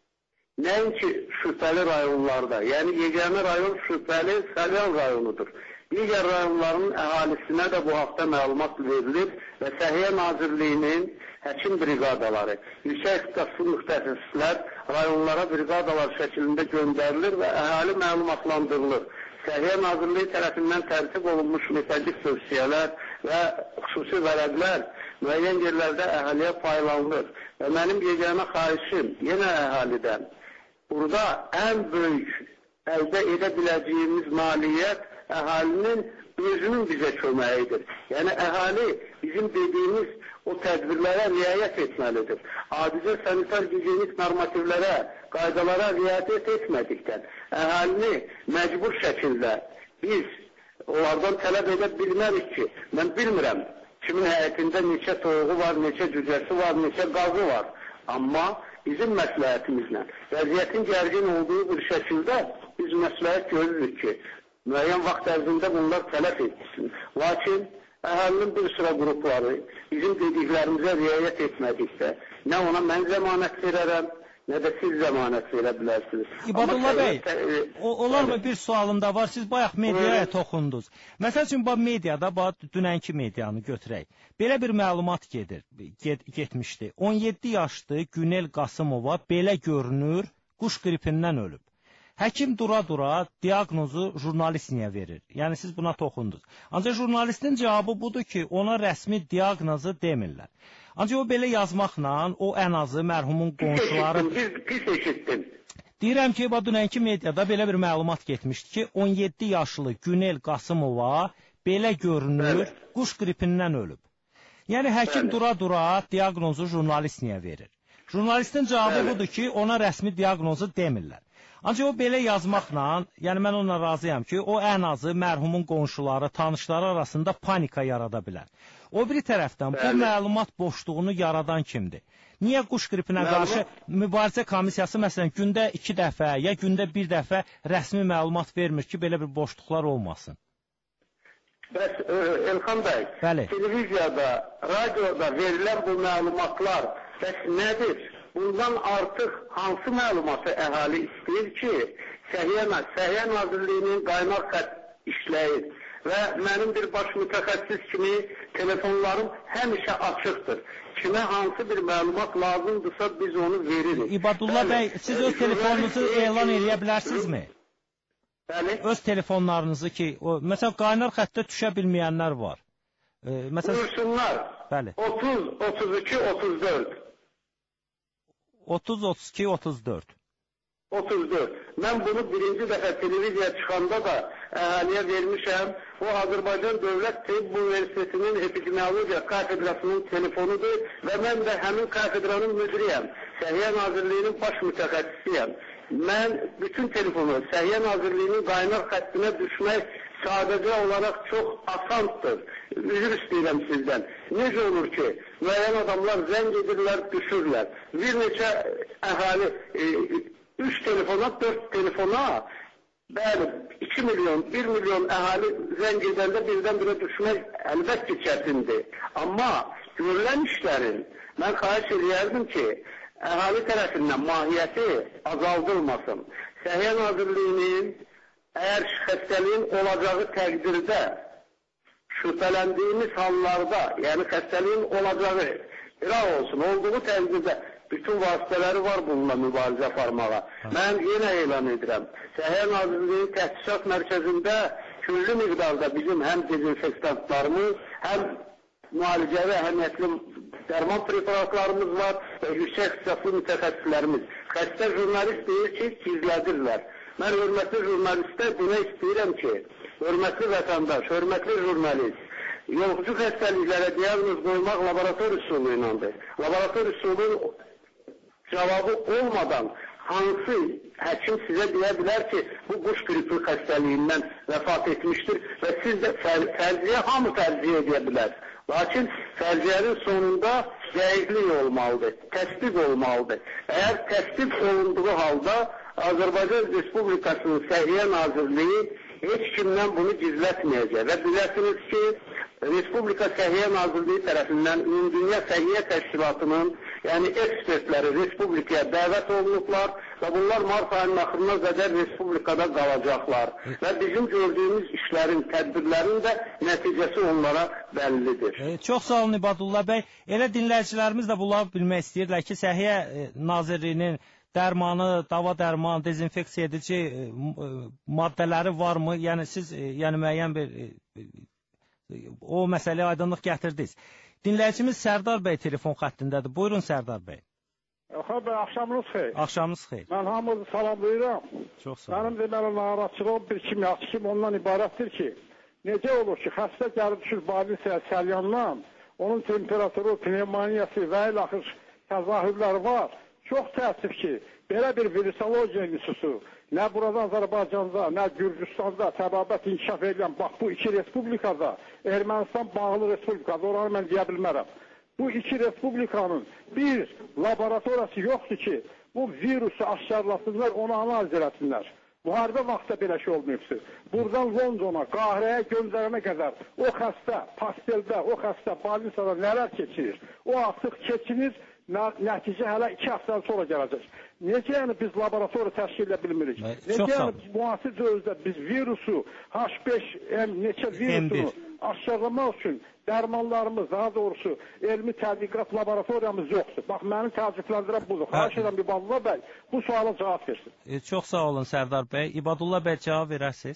nəinki şübhəli rayonlarda, yəni yeganə rayon şübhəli Salyan rayonudur. Digər rayonların əhalisinə də bu haqda məlumat verilir və Səhiyyə Nazirliyinin həkim briqadaları, yüksək ixtisaslı mütəxəssislər rayonlara briqadalar şəklində göndərilir və əhali məlumatlandırılır. Səhiyyə Nazirliyi tərəfindən tərtib olunmuş metodik tövsiyələr və xüsusi vərəqlər müəyyən yerlərdə əhaliyə paylanılır. Və mənim yeganə xahişim yenə əhalidən, burada ən böyük əldə edə biləcəyimiz nailiyyət əhalinin özünün bizə köməyidir. Yəni əhali bizim dediyimiz o tədbirlərə riayət etməlidir. Adicə sanitar gigiyenik normativlərə, qaydalara riayət etmədikdən əhalini məcbur şəkildə biz onlardan tələb edə bilmərik ki, mən bilmirəm, kimin həyətində neçə toyuğu var, neçə cücəsi var, neçə qazı var. Amma bizim məsləhətimizlə vəziyyətin gərgin olduğu bir şəkildə biz məsləhət görürük ki, müəyyən vaxt ərzində bunlar tələf etsin. Lakin əhalinin bir sıra qrupları bizim dediklərimizə riayət etmədikdə, nə ona mən zəmanət verərəm, nə də siz zəmanət verə bilərsiniz. İbadullah bəy, olarmı bir sualım da var, siz bayaq mediaya toxundunuz. Məsəl üçün, mediada, dünənki medianı götürək. Belə bir məlumat getmişdi. 17 yaşlı Günel Qasımova belə görünür, quş qripindən ölüb. Həkim dura-dura diaqnozu jurnalist niyə verir? Yəni, siz buna toxundunuz. Ancaq jurnalistin cavabı budur ki, ona rəsmi diaqnozu demirlər. Ancaq o belə yazmaqla, o ən azı mərhumun qonşuları... Pis eşitdim. Deyirəm ki, dünənki mediada belə bir məlumat getmişdi ki, 17 yaşlı Günel Qasımova belə görünür, quş qripindən ölüb. Yəni, həkim dura-dura diaqnozu jurnalist niyə verir? Jurnalistin cavabı budur ki, ona rəsmi diaqnozu demirlər. Ancaq o belə yazmaqla, yəni mən onunla razıyam ki, o ən azı mərhumun qonşuları, tanışları arasında panika yarada bilər. O biri tərəfdən bu məlumat boşluğunu yaradan kimdir? Niyə quş qripinə qarşı mübarizə komissiyası məsələn gündə 2 dəfə ya gündə 1 dəfə rəsmi məlumat vermir ki, belə bir boşluqlar olmasın? Bəs Elxan bəy, televiziyada, radioda verilən bu məlumatlar bəs nədir? Bundan artıq hansı məlumatı əhali istəyir ki, Səhiyyə Nazirliyinin qaynaq xətt işləyir və mənim bir baş mütəxəssis kimi telefonlarım həmişə açıqdır. Kimə hansı bir məlumat lazımdırsa biz onu veririk. İbadullah bəy, siz öz telefonunuzu elan edə bilərsinizmi? Bəli. Öz telefonlarınızı ki, məsələn, qaynar xəttə düşə bilməyənlər var. Buyursunlar. Bəli. 30, 32, 34. 30, 32, 34. 34. Mən bunu birinci dəfə televiziyaya çıxanda da əhaliyə vermişəm. O Azərbaycan Dövlət Tibb Universitetinin Epidemiologiya kafedrasının telefonudur və mən də həmin kafedranın müdiriyəm. Səhiyyə Nazirliyinin baş mütəxəssisiyəm. Mən bütün telefonu Səhiyyə Nazirliyinin qaynar xəttinə düşmək sadəcə olaraq çox asandır. Üzr istəyirəm sizdən. Necə olur ki, müəyyən adamlar zəng edirlər, düşürlər. Bir neçə əhali 3 telefona, 4 telefona, bəli, 2 milyon, 1 milyon əhali zəng edəndə birdən-birə düşmək əlbəttə çətindir. Amma görülən işlərin mən xahiş edərdim ki, əhali tərəfindən mahiyyəti azaldılmasın. Səhiyyə Nazirliyinin əgər xəstəliyin olacağı təqdirdə, şübhələndiyimiz hallarda, yəni xəstəliyin olacağı iraq olsun, olduğu təqdirdə bütün vasitələri var bununla mübarizə aparmağa. Mən yenə elan edirəm. Səhiyyə Nazirliyinin təhqiqat mərkəzində küllü miqdarda bizim həm dezinfektantlarımız, həm müalicəvi əhəmiyyətli dərman preparatlarımız var və yüksək ixtisaslı mütəxəssislərimiz. Xəstə jurnalist deyir ki, gizlədirlər. Mən hörmətli jurnalistə buna istəyirəm ki, hörmətli vətəndaş, hörmətli jurnalist, yolcu xəstəliklərə diaqnoz qoymaq laborator üsulu iləndir. Laborator üsulu cavabı olmadan hansı həkim sizə deyə bilər ki, bu quş qripi xəstəliyindən vəfat etmişdir və siz də fərziyə hamı fərziyə edə bilər. Lakin fərziyənin sonunda dəqiqlik olmalıdır, təsdiq olmalıdır. Əgər təsdiq olunduğu halda Azərbaycan Respublikasının Səhiyyə Nazirliyi heç kimdən bunu gizlətməyəcək və biləsiniz ki, Respublika Səhiyyə Nazirliyi tərəfindən Ümumdünya Səhiyyə Təşkilatının, yəni ekspertləri Respublikaya dəvət olunublar və bunlar mart ayının axırına qədər Respublikada qalacaqlar və bizim gördüyümüz işlərin, tədbirlərin də nəticəsi onlara bəllidir. Çox sağ olun İbadullah bəy. Elə dinləyicilərimiz də bunları bilmək istəyirlər ki, Səhiyyə Nazirliyinin dərmanı, dava dərman, dezinfeksiya edici maddələri varmı? Yəni siz müəyyən bir o məsələyə aydınlıq gətirdiniz. Dinləyicimiz Sərdar bəy telefon xəttindədir. Buyurun Sərdar bəy. Xan bəy, axşamınız xeyir. Axşamınız xeyir. Mən hamınızı salamlayıram. Çox sağ olun. Mənim deməli narahatçılığım bir kimyaçı ondan ibarətdir ki, necə olur ki, xəstə gəlib düşür Badisəyə Səlyandan, onun temperaturu, pnevmoniyası və ilə axır təzahürləri var. Çox təəssüf ki, belə bir virusologiya institutu nə burada Azərbaycanda, nə Gürcüstanda təbabət inkişaf edən, bax bu iki respublikada, Ermənistan bağlı respublikada, oranı mən deyə bilmərəm. Bu iki respublikanın bir laboratoriyası yoxdur ki, bu virusu aşkarlasınlar, onu analiz eləsinlər. Müharibə vaxtda belə şey olmayıbdır. Buradan Londona, Qahirəyə göndərənə qədər o xəstə, pasteldə, o xəstə, balisada nələr keçirir? O artıq keçinir, nəticə hələ 2 həftədən sonra gələcək. Necə yəni biz laboratoriya təşkil edə bilmirik? Necə yəni müasir dövrdə biz virusu, H5M neçə virusunu aşkarlamaq üçün dərmanlarımız, daha doğrusu elmi tədqiqat laboratoriyamız yoxdur. Bax, məni təəccübləndirən budur. Xahiş edirəm İbadullah bəy bu suala cavab versin. Çox sağ olun Sərdar bəy. İbadullah bəy cavab verərsiniz.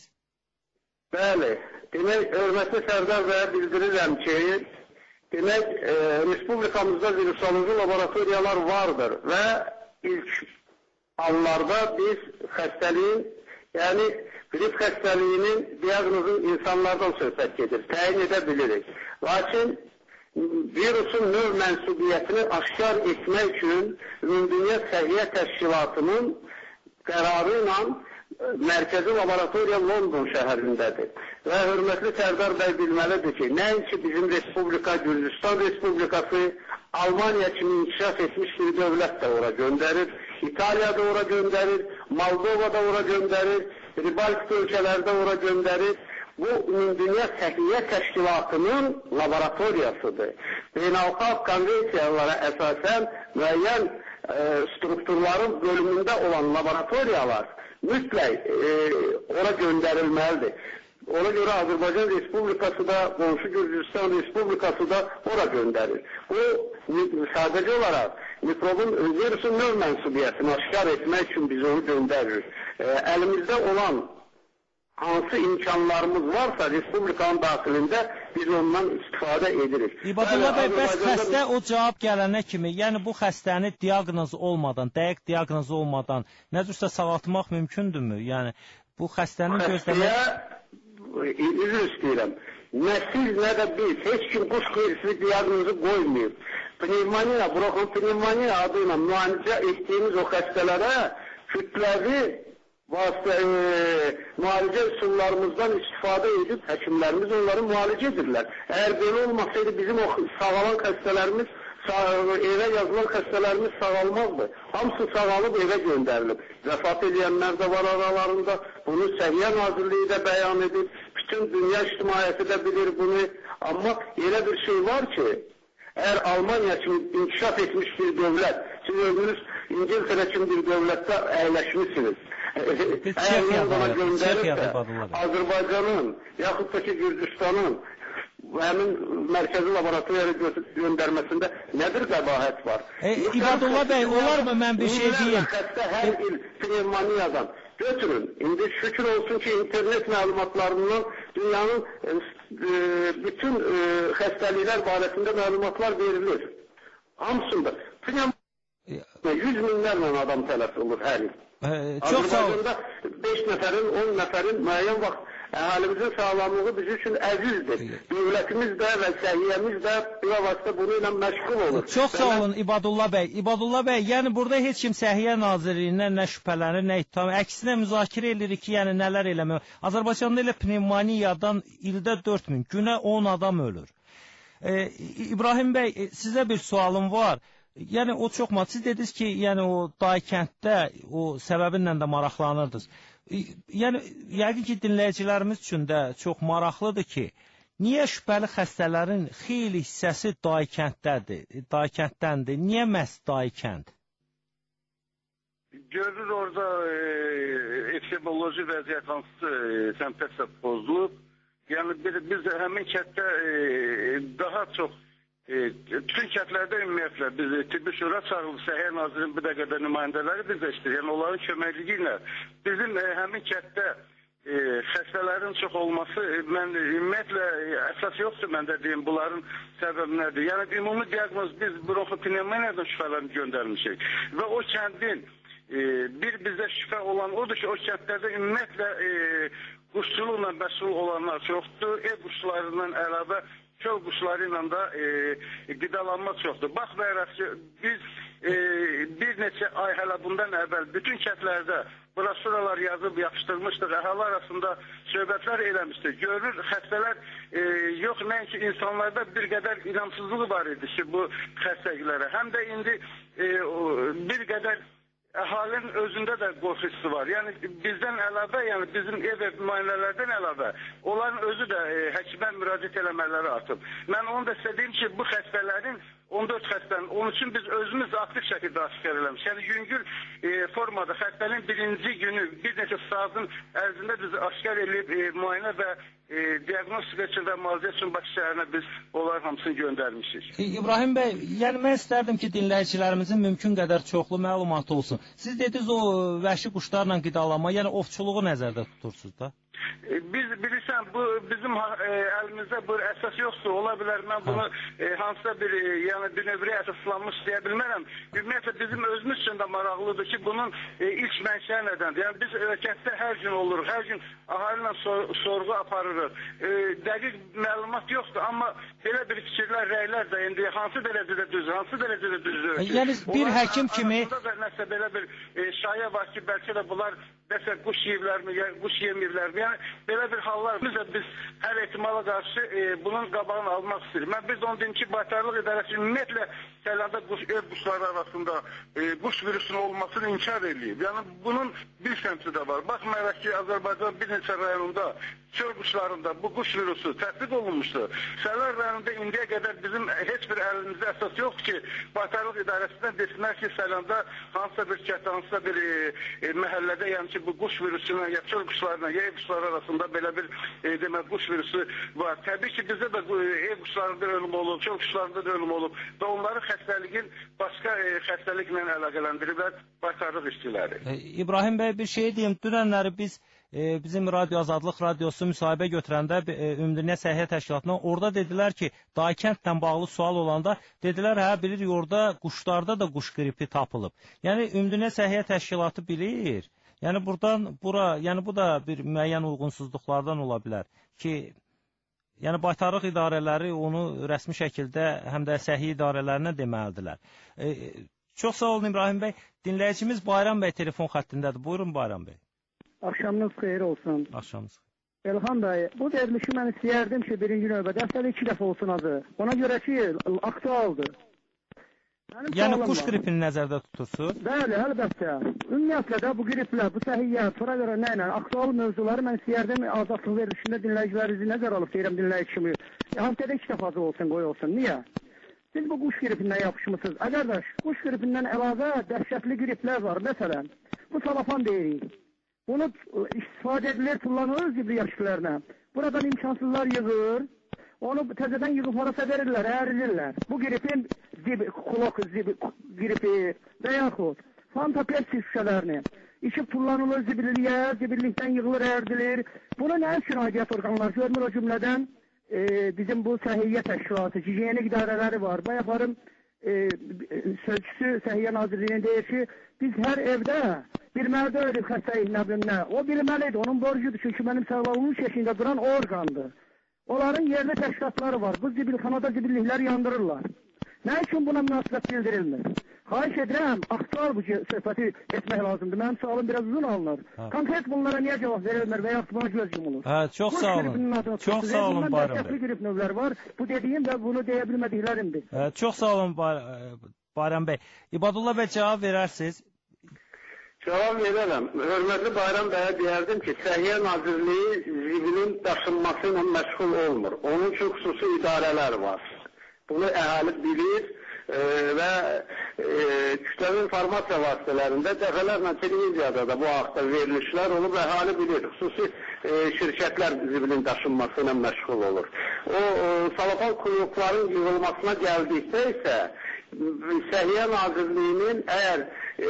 Bəli. Demək, hörmətli Sərdar bəyə bildirirəm ki, demək, Respublikamızda virusoloji laboratoriyalar vardır və ilk anlarda biz xəstəliyin, yəni grip xəstəliyinin diaqnozun insanlardan söhbət gedir, təyin edə bilirik. Lakin virusun növ mənsubiyyətini aşkar etmək üçün Ümumdünya Səhiyyə Təşkilatının qərarı ilə mərkəzi laboratoriya London şəhərindədir. Və hörmətli Sərdar bəy bilməlidir ki, nəinki bizim Respublika, Gürcüstan Respublikası, Almaniya kimi inkişaf etmiş bir dövlət də ora göndərir, İtaliya da ora göndərir, Moldova da ora göndərir, Ribaltik ölkələrdə ora göndərir. Bu, Ümumdünya Səhiyyə Təşkilatının laboratoriyasıdır. Beynəlxalq konvensiyalara əsasən müəyyən strukturların bölümündə olan laboratoriyalar mütləq ora göndərilməlidir. Ona göre Azerbaycan Respublikası da, komşu Gürcistan Respublikası da ora gönderir. Bu sadece olarak mikrobun virüsün növ məsuliyyətini aşkar etmək için biz onu gönderirik. Elimizde olan hansı imkanlarımız varsa Respublikanın daxilində biz ondan istifadə edirik. İbadullah bəy, bəs xəstə o cavab gələnə kimi, yəni bu xəstəni diaqnozu olmadan, dəqiq diaqnozu olmadan nə cürsə sağaltmaq mümkündürmü? Yəni bu xəstənin gözləmək... Üzr istəyirəm. Nə siz, nə də biz, heç kim quş qeyrisi diaqnozu qoymuyor. Pnevmoniya, bronxopnevmoniya adıyla müalicə etdiyimiz o xəstələrə kütləvi müalicə üsullarımızdan istifadə edib həkimlərimiz onları müalicə edirlər. Əgər belə olmasaydı bizim o sağalan xəstələrimiz, evə yazılan xəstələrimiz sağalmazdı. Hamısı sağalıb evə göndərilib. Vəfat edənlər də var aralarında. Bunu Səhiyyə Nazirliyi də bəyan edib. Bütün dünya ictimaiyyəti də bilir bunu. Amma elə bir şey var ki, əgər Almanya kimi inkişaf etmiş bir dövlət, siz özünüz İngiltərə kimi bir dövlətdə əyləşmişsiniz. Əgər Londona gönderirsə, Azərbaycanın, yaxud da ki Gürcistanın həmin mərkəzi laboratoriya göndərməsində nədir qəbahət var? İbadullah bəy, olar mı mən bir şey deyim? Xəstə hər il pnevmoniyadan götürün. İndi şükür olsun ki internet məlumatlarından dünyanın bütün xəstəliklər barəsində məlumatlar verilir. Hamısında. Pnevmoniya 100 minlərlə adam tələf olur hər il. Azərbaycanda 5 nəfərin, 10 nəfərin müəyyən vaxt əhalimizin sağlamlığı bizim üçün əzizdir. Dövlətimiz də və səhiyyəmiz də bilavasitə bunu ilə məşğul olur. Çox sağ olun İbadullah bəy. İbadullah bəy, yəni burada heç kim Səhiyyə Nazirliyindən nə şübhələnir, nə ittiham. Əksinə müzakirə edirik ki, yəni nələr eləmək. Azərbaycanda elə pnevmoniyadan ildə 4000, günə 10 adam ölür. İbrahim bəy, sizə bir sualım var. Yəni o çox siz dediniz ki, yəni o Daykənddə o səbəbinlə də maraqlanırdınız. Yəni yəqin ki dinləyicilərimiz üçün də çox maraqlıdır ki, niyə şübhəli xəstələrin xeyli hissəsi Daykənddəndir? Niyə məhz Daykənd? Görürüz orada epidemioloji vəziyyət hansı temperatura pozulub. Yəni biz həmin kənddə daha çox bütün kəndlərdə ümumiyyətlə biz tibbi şura çağırılıb, Səhiyyə Nazirinin bir də qədər nümayəndələri biz də işləyir. Yəni onların köməkliyi ilə bizim həmin kənddə xəstələrin çox olması mən ümumiyyətlə əsas yoxdur məndə deyim bunların səbəbi nədir. Yəni ümumi diaqnoz biz bronxopnevmoniyadan şübhələnib göndərmişik və o kəndin bir bizdə şübhə olan odur ki, o kəndlərdə ümumiyyətlə quşçuluqla məsul olanlar çoxdur, ev quşlarından əlavə çöl quşları ilə də qidalanma çoxdur. Baxmayaraq ki, biz bir neçə ay hələ bundan əvvəl bütün kəndlərdə broşuralar yazıb yapışdırmışdıq, əhali arasında söhbətlər eləmişdik. Görür, xəstələr yox, nəinki insanlarda bir qədər inamsızlığı var idi ki, bu xəstəliklərə. Həm də indi bir qədər əhalinin özündə də qorxusu var. Yəni bizdən əlavə, yəni bizim ev müayinələrdən əlavə, onların özü də həkimə müraciət eləmələri artıb. Mən onu da istədiyim ki, bu xəstələrin 14 xəstənin, onun üçün biz özümüz aktiv şəkildə aşkar eləmiş. Yəni yüngül formada xəstənin birinci günü bir neçə saatın ərzində biz aşkar eləyib müayinə və diaqnostika üçün və müalicə üçün Bakı şəhərinə biz onların hamısını göndərmişik. İbrahim bəy, yəni mən istərdim ki, dinləyicilərimizin mümkün qədər çoxlu məlumatı olsun. Siz dediniz o vəhşi quşlarla qidalanma, yəni ovçuluğu nəzərdə tutursunuz da? Biz bilirsən, bu bizim əlimizdə bir əsas yoxdur. Ola bilər, mən bunu hansısa bir bir növrəyə əsaslanmış deyə bilmərəm. Ümumiyyətlə, bizim özümüz üçün də maraqlıdır ki, bunun ilk mənşəyi nədəndir? Yəni, biz ölkədə hər gün oluruq, hər gün ahali ilə sorğu aparırıq. Dəqiq məlumat yoxdur, amma belə bir fikirlər, rəylər də indi hansı dərəcədə düzdür, hansı dərəcədə düzdür? Yəni, bir həkim kimi... Nəsə belə bir şayə var ki, bəlkə də bunlar nəsə quş yeyiblərmi, quş yeməyiblərmi? Yəni, belə bir hallar biz hər ehtimala qarşı bunun qabağını almaq istəyirik. Mən biz onu deyim ki, Baytarlıq İdarəsi ümumiyyətlə Səylanda ev quşları arasında quş virüsünün olmasını inkar edib. Yəni bunun bir səmti də var. Baxmayaraq ki, Azərbaycan bir neçə rayonunda çöl quşlarında bu quş virüsü tətbiq olunmuşdur. Səylər rayonunda indiyə qədər bizim heç bir əlimizdə əsas yoxdur ki, Baytarlıq İdarəsindən desinlər ki, Səylanda hansısa bir kənd, hansısa bir məhəllədə, yəni ki, bu quş virüsünə, ya çöl quşlarına, ya ev quşları arasında belə bir demək quş virüsü var. Təbii ki, bizdə də ev quşlarında ölüm olub, çöl quşlarında da ölüm olub və onları xəstəliyin başqa xəstəliklə əlaqələndiriblər baytarlıq işçiləri. İbrahim bəy, bir şey deyim, dünənləri biz bizim Radio Azadlıq radiosu müsahibə götürəndə Ümumdünya Səhiyyə Təşkilatına orada dedilər ki, Daykəndlə bağlı sual olanda dedilər, hə, bilirik, orada quşlarda da quş qripi tapılıb. Yəni Ümumdünya Səhiyyə Təşkilatı bilir. Yəni buradan bura, yəni bu da bir müəyyən uyğunsuzluqlardan ola bilər ki, yəni baytarlıq idarələri onu rəsmi şəkildə həm də səhiyyə idarələrinə deməlidirlər. Çox sağ olun İbrahim bəy. Dinləyicimiz Bayram bəy telefon xəttindədir. Buyurun Bayram bəy. Axşamınız xeyir olsun. Axşamınız. Elxan bəy, bu verilişi mən istəyərdim ki, birinci növbədə həftədə 2 dəfə olsun adı. Ona görə ki, aktualdır. Yəni quş qripini nəzərdə tutursunuz? Bəli, əlbəttə. Ümumiyyətlə də bu qriplər, bu səhiyyə, sonra görə nə ilə, aktual mövzuları mən istəyərdim azadlıq verilişində dinləyicilərinizi nəzər alıb deyirəm dinləyici kimi. Həftədə 2 dəfə olsun, qoy olsun. Niyə? Siz bu quş qripindən yapışmısınız. Əgərdaş, quş qripindən əlavə dəhşətli qriplər var. Məsələn, bu salafan deyirik. Bunu istifadə edilir, kullanılır zibli yaşlılarına. Buradan imkansızlar yığır, onu təzədən yığıb harasa verirlər, ərilirlər. Bu gripin kulok gripi və yaxud fantapepsi şüşələrini içib kullanılır zibilliyə, zibillikdən yığılır, ərdilir. Bunu nə üçün aidiyyət orqanlar görmür o cümlədən? Bizim bu səhiyyə təşkilatı, gigiyenik idarələri var. Bayaqlarım sözcüsü Səhiyyə Nazirliyinin deyir ki, biz hər evdə bir mərdə ölüb xəstəlik nəbrinə. O bilməlidir, onun borcudur. Çünki mənim sağlamlığım şeklində duran orqandır. Onların yerli təşkilatları var. Bu zibilxanada zibillikləri yandırırlar. Nə üçün buna münasibət bildirilmir? Xahiş edirəm, aktual bu söhbəti etmək lazımdır. Mənim sualım biraz uzun alınır. Konkret bunlara niyə cavab verilmir və yaxud buna göz yumulur? Çox sağ olun. Çox sağ olun Bayram bəy. Grip növləri var. Bu dediyim və bunu deyə bilmədiklərimdir. Çox sağ olun Bayram bəy. İbadullah bəy cavab verərsiniz. Cavab verərəm. Hörmətli Bayram bəyə deyərdim ki, Səhiyyə Nazirliyi zibilin daşınması ilə məşğul olmur. Onun üçün xüsusi idarələr var. Bunu əhali bilir və kütləvi informasiya vasitələrində dəfələrlə televiziyada da bu haqda verilişlər olub, əhali bilir. Xüsusi şirkətlər zibilin daşınması ilə məşğul olur. O salafan kuyuqların yığılmasına gəldikdə isə Səhiyyə Nazirliyinin əgər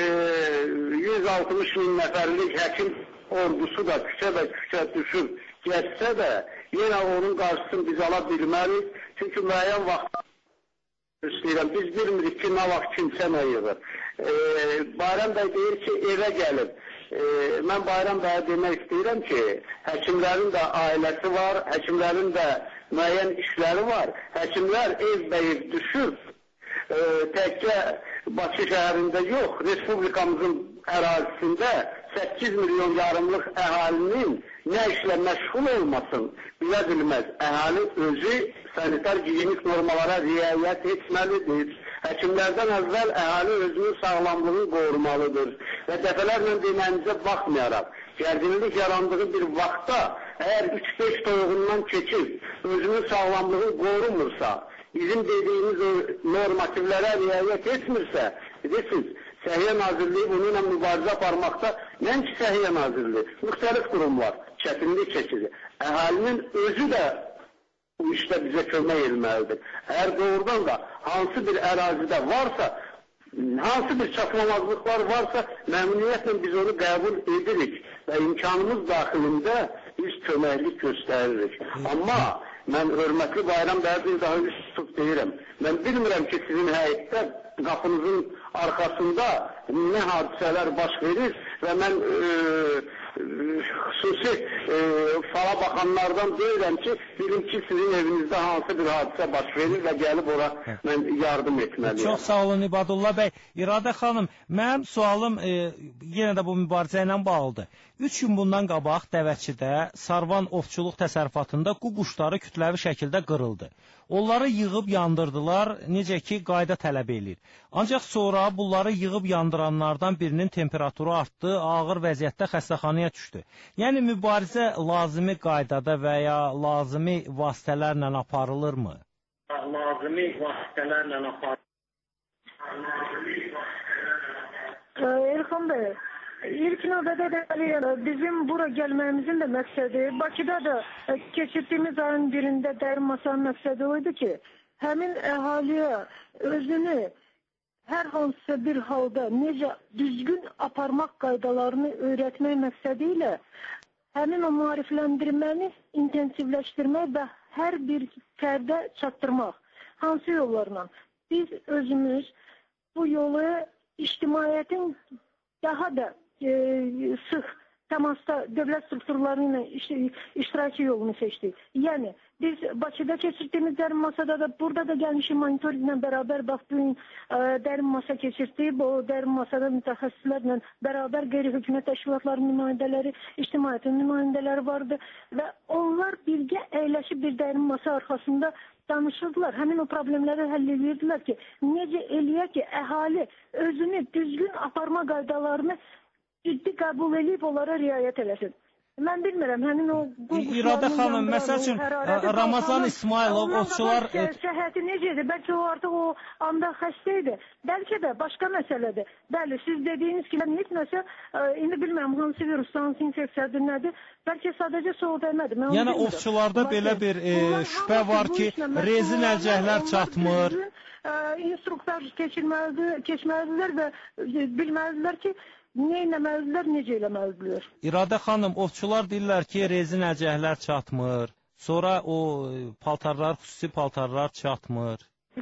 160 min nəfərlik həkim ordusu da küçə düşüb gəlsə də yenə onun qarşısını biz ala bilmərik. Çünki müəyyən vaxt istəyirəm, biz bilmirik ki, nə vaxt kimsə nə yığır. Bayram bəy deyir ki, evə gəlib. Mən Bayram bəyə demək istəyirəm ki, həkimlərin də ailəsi var, həkimlərin də müəyyən işləri var. Həkimlər ev düşüb, təkcə Bakı şəhərində yox, Respublikamızın ərazisində 8 milyon yarımlıq əhalinin nə işlə məşğul olmasın bilə bilməz. Əhali özü sanitar gigiyenik normalara riayət etməlidir. Həkimlərdən əvvəl əhali özünün sağlamlığını qorumalıdır. Və dəfələrlə deməyimizə baxmayaraq, gərginlik yarandığı bir vaxtda əgər 3-5 toyuğundan keçib özünün sağlamlığını qorumursa, bizim dediyimiz o normativlərə riayət etmirsə, bilirsiniz, Səhiyyə Nazirliyi bununla mübarizə aparmaqda, nəinki Səhiyyə Nazirliyi, müxtəlif qurumlar çətinlik çəkir. Əhalinin özü də bu işdə bizə kömək etməlidir. Əgər doğrudan da hansı bir ərazidə varsa, hansı bir çatmamazlıqlar varsa, məmnuniyyətlə biz onu qəbul edirik və imkanımız daxilində biz köməklik göstəririk. Amma mən hörmətli Bayram bəyə bir daha üst tutub deyirəm. Mən bilmirəm ki, sizin həyətdə qapınızın arxasında nə hadisələr baş verir və mən xüsusi fala baxanlardan deyirəm ki, bilim ki, sizin evinizdə hansı bir hadisə baş verir və gəlib ora mən yardım etməliyəm. Çox sağ olun İbadullah bəy. İradə xanım, mənim sualım yenə də bu mübarizə ilə bağlıdır. 3 gün bundan qabaq Dəvəçidə Sarvan Ovçuluq Təsərrüfatında quşları kütləvi şəkildə qırıldı. Onları yığıb yandırdılar, necə ki, qayda tələb edir. Ancaq sonra bunları yığıb yandıranlardan birinin temperaturu artdı, ağır vəziyyətdə xəstəxanaya düşdü. Yəni, mübarizə lazımi qaydada və ya lazımi vasitələrlə aparılırmı? Lazımi vasitələrlə aparılır. Elxan bəy, İlk növbədə də bizim bura gəlməyimizin də məqsədi, Bakıda da keçirdiyimiz ayın birində dərin masanın məqsədi o idi ki, həmin əhaliyə özünü hər hansısa bir halda necə düzgün aparmaq qaydalarını öyrətmək məqsədi ilə həmin o maarifləndirməni intensivləşdirmək və hər bir fərdə çatdırmaq. Hansı yollarla? Biz özümüz bu yolu ictimaiyyətin daha da sıx təmasda dövlət strukturları ilə iştirakı yolunu seçdik. Yəni, biz Bakıda keçirdiyimiz dərin masada da, burada da gəlmişik monitorinqlə bərabər, bax, bu gün dərin masa keçirdik. O dərin masada mütəxəssislərlə bərabər qeyri-hökumət təşkilatların nümayəndələri, ictimaiyyətin nümayəndələri vardı və onlar birgə əyləşib bir dərin masa arxasında danışırdılar. Həmin o problemləri həll edirdilər ki, necə eləyək ki, əhali özünü düzgün aparma qaydalarını ciddi qəbul edib onlara riayət eləsin. Mən bilmirəm, həmin o... İradə xanım, məsəl üçün, Ramazan İsmailov, ovçular... Səhhəti necədir? Bəlkə o artıq o anda xəstə idi. Bəlkə də başqa məsələdir. Bəli, siz dediyiniz ki, heç nəsə, indi bilmirəm, hansı virus, hansı infeksiyadır, nədir? Bəlkə sadəcə soğuk dəymədir. Yəni, ovçularda belə bir şübhə var ki, rezin əlcəklər çatmır. İnstruktor keçməlidirlər və bilməlidirlər ki, nə eləməlidirlər, necə eləməlidirlər. İradə xanım, ovçular deyirlər ki, rezin əlcəklər çatmır. Sonra o paltarlar, xüsusi paltarlar çatmır.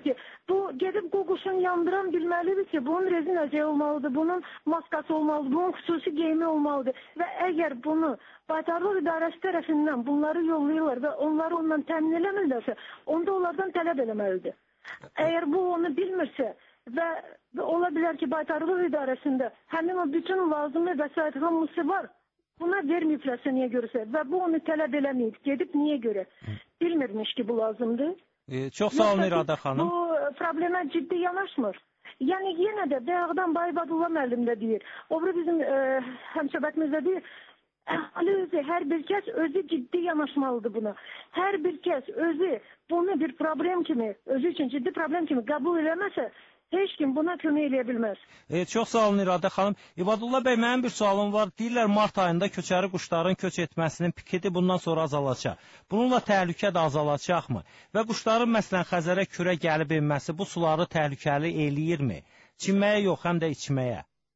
Bu gedib qoquşunu yandıran bilməlidir ki, bunun rezin əlcəyi olmalıdır, bunun maskası olmalıdır, bunun xüsusi geyimi olmalıdır. Və əgər bunu Baytarlıq İdarəsi tərəfindən bunları yollayırlar və onları ondan təmin eləmirlərsə, onda onlardan tələb eləməlidir. Əgər bu onu bilmirsə və ola bilər ki, Baytarlıq İdarəsində həmin o bütün lazımlı vəsait hamısı var, buna verməyiblərsə niyə görürsə və bu onu tələb eləməyib, gedib niyə görə? Bilmirmiş ki, bu lazımdır. Çox sağ olun İradə xanım. Bu problemə ciddi yanaşmır. Yəni yenə də bayaqdan Baybadullah müəllim də deyir. O biri bizim həmsöhbətimizdə deyir. Əhali özü, hər bir kəs özü ciddi yanaşmalıdır buna. Hər bir kəs özü bunu bir problem kimi, özü üçün ciddi problem kimi qəbul eləməsə, heç kim buna kömək eləyə bilməz. Çox sağ olun İradə xanım. İbadullah bəy, mənim bir sualım var. Deyirlər, mart ayında köçəri quşların köç etməsinin piketi bundan sonra azalacaq. Bununla təhlükə də azalacaqmı? Və quşların məsələn Xəzərə kürə gəlib inməsi bu suları təhlükəli eləyirmi? Çinməyə yox, həm də içməyə.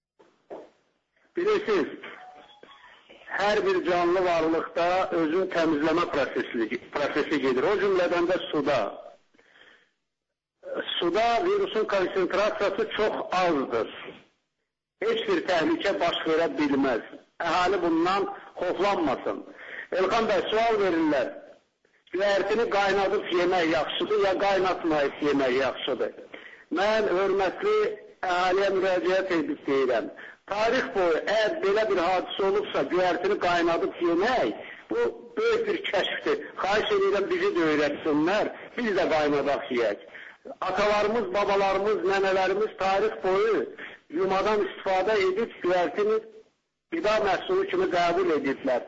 Bilirsiniz, hər bir canlı varlıqda özünü təmizləmə prosesi gedir. O cümlədən də suda. Suda virusun konsentrasiyası çox azdır. Heç bir təhlükə baş verə bilməz. Əhali bundan xoflanmasın. Elxan bəy, sual verirlər. Göyərtini qaynadıb yemək yaxşıdır, ya qaynatmayıb yemək yaxşıdır? Mən hörmətli əhaliyə müraciət edib deyirəm. Tarix boyu, əgər belə bir hadisə olubsa, göyərtini qaynadıb yemək, bu böyük bir kəşfdir. Xahiş edirəm, bizi də öyrətsinlər, biz də qaynadaq yeyək. Atalarımız, babalarımız, nənələrimiz tarix boyu yumadan istifadə edib göyərtini qida məhsulu kimi qəbul ediblər.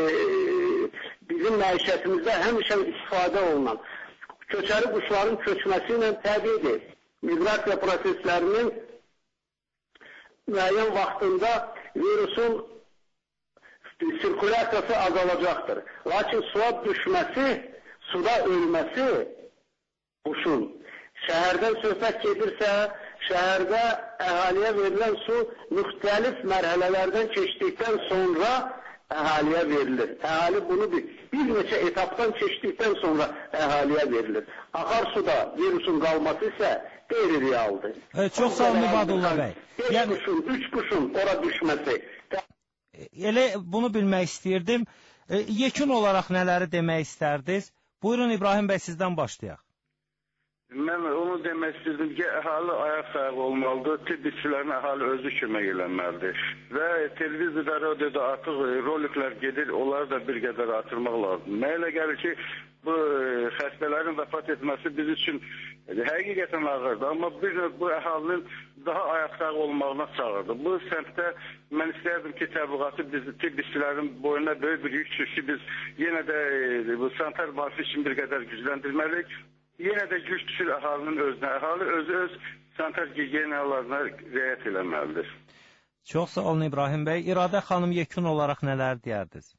Bizim məişətimizdə həmişə istifadə olunan köçəri quşların köçməsi ilə təbiidir. Miqrasiya proseslərinin müəyyən vaxtında virusun sirkulyasiyası azalacaqdır. Lakin suya düşməsi, suda ölməsi quşun şəhərdən söhbət gedirsə, şəhərdə əhaliyə verilən su müxtəlif mərhələlərdən keçdikdən sonra əhaliyə verilir. Əhali bunu bir neçə etapdan keçdikdən sonra əhaliyə verilir. Axar suda virusun qalması isə qeyri-realdır. Çox sağ olun İbadullah bəy. 5 quşun, 3 quşun ora düşməsi. Elə bunu bilmək istəyirdim. Yekun olaraq nələri demək istərdiniz? Buyurun İbrahim bəy, sizdən başlayaq. Mən onu demək istəyirdim ki, əhali ayaq sahibi olmalıdır, tibb işçilərinə əhali özü kömək eləməlidir. Və televiziyada, radioda artıq roliklər gedir, onları da bir qədər artırmaq lazım. Mənə elə gəlir ki, bu xəstələrin vəfat etməsi biz üçün həqiqətən ağırdır, amma bir növ bu əhalinin daha ayaq sahibi olmağına çağırdı. Bu səmtdə mən istəyərdim ki, təbliğatı biz tibb işçilərinin boyuna böyük bir yük düşür ki, biz yenə də bu sanitar mühafizə üçün bir qədər gücləndirməliyik. Yenə də güc düşür əhalinin özünə. Əhali özü öz sanitar gigiyenalarına riayət eləməlidir. Çox sağ olun İbrahim bəy. İradə xanım yekun olaraq nələr deyərdiniz?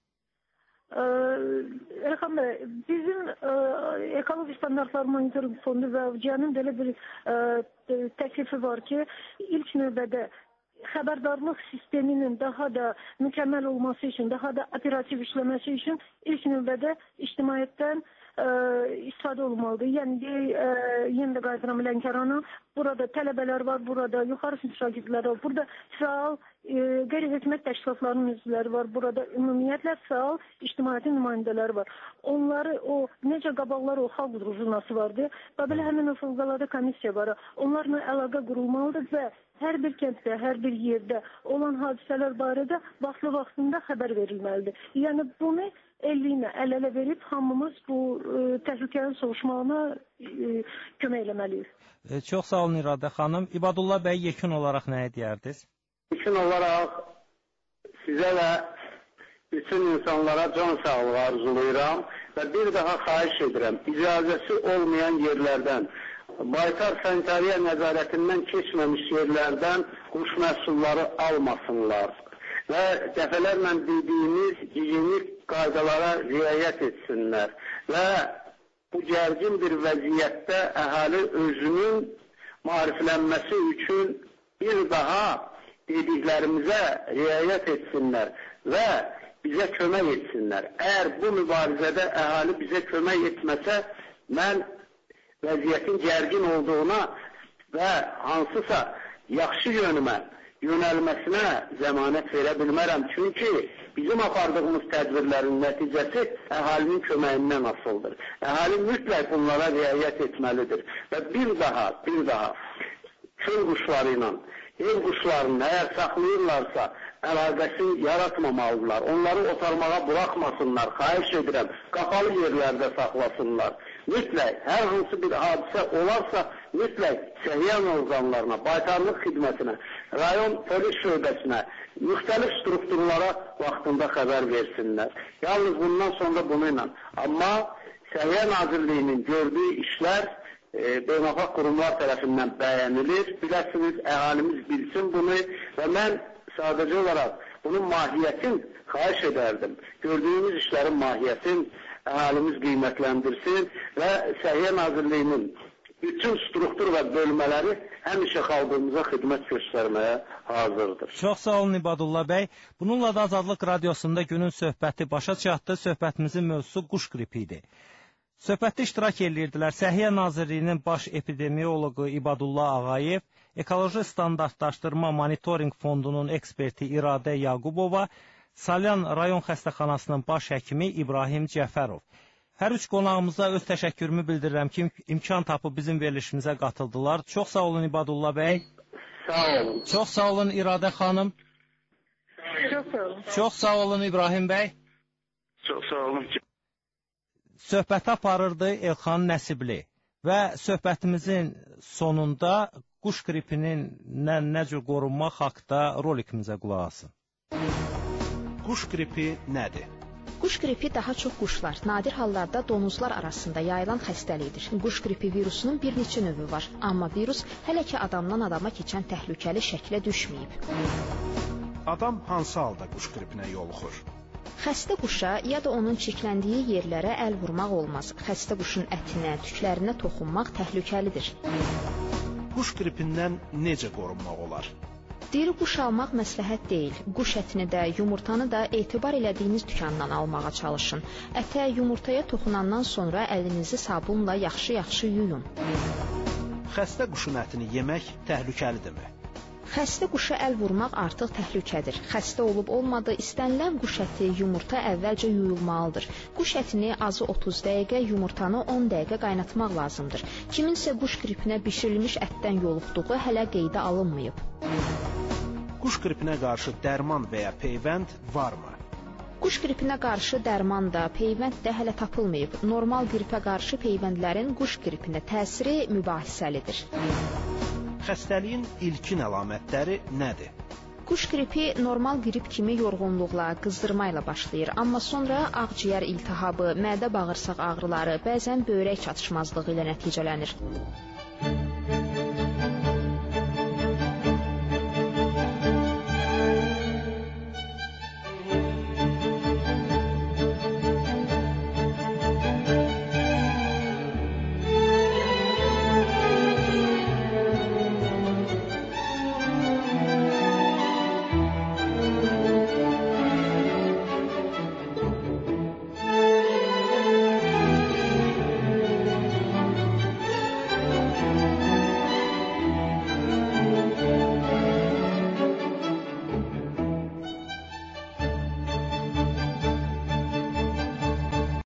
Elxan bəy, bizim Ekoloji Standartlar Monitoring Fondu və UCİA'nın belə bir təklifi var ki, ilk növbədə xəbərdarlıq sisteminin daha da mükəmməl olması üçün, daha da operativ işləməsi üçün ilk növbədə ictimaiyyətdən istifadə olmalıdır. Yəni, yenə də qayıdıram Lənkərana, burada tələbələr var, burada yuxarı sinif şagirdləri var, burada fəal qeyri-hökumət təşkilatlarının üzvləri var, burada ümumiyyətlə fəal ictimaiyyətin nümayəndələri var. Onları, necə qabaqlar o xalq jurnası vardı və belə həmin o fövqəladə komissiya var. Onlarla əlaqə qurulmalıdır və hər bir kənddə, hər bir yerdə olan hadisələr barədə vaxtlı-vaxtında xəbər verilməlidir. Yəni, bunu elliyinə əl-ələ verib hamımız bu təhlükənin soğuşmağına kömək eləməliyik. Çox sağ olun İradə xanım. İbadullah bəy yekun olaraq nəyə deyərdiniz? Yekun olaraq sizə və bütün insanlara can sağlığı arzulayıram və bir daha xahiş edirəm, icazəsi olmayan yerlərdən, baytar sanitariya nəzarətindən keçməmiş yerlərdən quş məhsulları almasınlar və dəfələrlə bildiyimiz gigiyenik qaydalara riayət etsinlər və bu gərgin bir vəziyyətdə əhali özünün maariflənməsi üçün bir daha dediklərimizə riayət etsinlər və bizə kömək etsinlər. Əgər bu mübarizədə əhali bizə kömək etməsə, mən vəziyyətin gərgin olduğuna və hansısa yaxşı yönümə yönəlməsinə zəmanət verə bilmərəm. Çünki bizim apardığımız tədbirlərin nəticəsi əhalinin köməyindən asıldır. Əhali mütləq bunlara riayət etməlidir. Və bir daha çöl quşları ilə ev quşlarını əgər saxlayırlarsa əlaqəsini yaratmamalıdırlar. Onları otarmağa buraxmasınlar. Xahiş edirəm, qapalı yerlərdə saxlasınlar. Mütləq hər hansı bir hadisə olarsa, mütləq səhiyyə orqanlarına, baytarlıq xidmətinə, rayon polis şöbəsinə, müxtəlif strukturlara vaxtında xəbər versinlər. Yalnız bundan sonra bunu ilə. Amma Səhiyyə Nazirliyinin gördüyü işlər beynəlxalq qurumlar tərəfindən bəyənilir. Biləsiniz, əhalimiz bilsin bunu və mən sadəcə olaraq bunun mahiyyətin xahiş edərdim. Gördüyümüz işlərin mahiyyətin əhalimiz qiymətləndirsin və Səhiyyə Nazirliyinin bütün struktur və bölmələri həmişə xalqımıza xidmət göstərməyə hazırdır. Çox sağ olun İbadullah bəy. Bununla da Azadlıq Radiosunda günün söhbəti başa çatdı. Söhbətimizin mövzusu quş qripi idi. Söhbətdə iştirak edirdilər Səhiyyə Nazirliyinin baş epidemioloqu İbadullah Ağayev, Ekoloji Standartlaşdırma Monitoring Fondunun eksperti İradə Yaqubova, Salyan rayon xəstəxanasının baş həkimi İbrahim Cəfərov. Hər üç qonağımıza öz təşəkkürümü bildirirəm ki, imkan tapıb bizim verilişimizə qatıldılar. Çox sağ olun İbadullah bəy. Sağ olun. Çox sağ olun İradə xanım. Çox sağ olun. Çox sağ olun İbrahim bəy. Çox sağ olun. Söhbəti aparırdı Elxan Nəsibli və söhbətimizin sonunda quş qripinin nə cür qorunmaq haqda rolikimizə qulaq asın. Quş qripi nədir? Quş qripi daha çox quşlar, nadir hallarda donuzlar arasında yayılan xəstəlikdir. Quş qripi virusunun bir neçə növü var, amma virus hələ ki adamdan adama keçən təhlükəli şəklə düşməyib. Adam hansı halda quş qripinə yoluxur? Xəstə quşa ya da onun çirkləndiyi yerlərə əl vurmaq olmaz. Xəstə quşun ətinə, tüklərinə toxunmaq təhlükəlidir. Quş qripindən necə qorunmaq olar? Diri quş almaq məsləhət deyil. Quş ətini də, yumurtanı da etibar elədiyiniz dükandan almağa çalışın. Ətə, yumurtaya toxunandan sonra əlinizi sabunla yaxşı-yaxşı yuyun. Xəstə quşun ətini yemək təhlükəlidirmi? Xəstə quşa əl vurmaq artıq təhlükədir. Xəstə olub-olmadı, istənilən quş əti, yumurta əvvəlcə yuyulmalıdır. Quş ətini azı 30 dəqiqə, yumurtanı 10 dəqiqə qaynatmaq lazımdır. Kiminsə quş qripinə bişirilmiş ətdən yoluxduğu hələ qeydə alınmayıb. Quş qripinə qarşı dərman və ya peyvənd varmı? Quş qripinə qarşı dərman da, peyvənd də hələ tapılmayıb. Normal qripə qarşı peyvəndlərin quş qripinə təsiri mübahisəlidir. Xəstəliyin ilkin əlamətləri nədir? Quş qripi normal qrip kimi yorğunluqla, qızdırma ilə başlayır, amma sonra ağciyər iltihabı, mədə-bağırsaq ağrıları, bəzən böyrək çatışmazlığı ilə nəticələnir.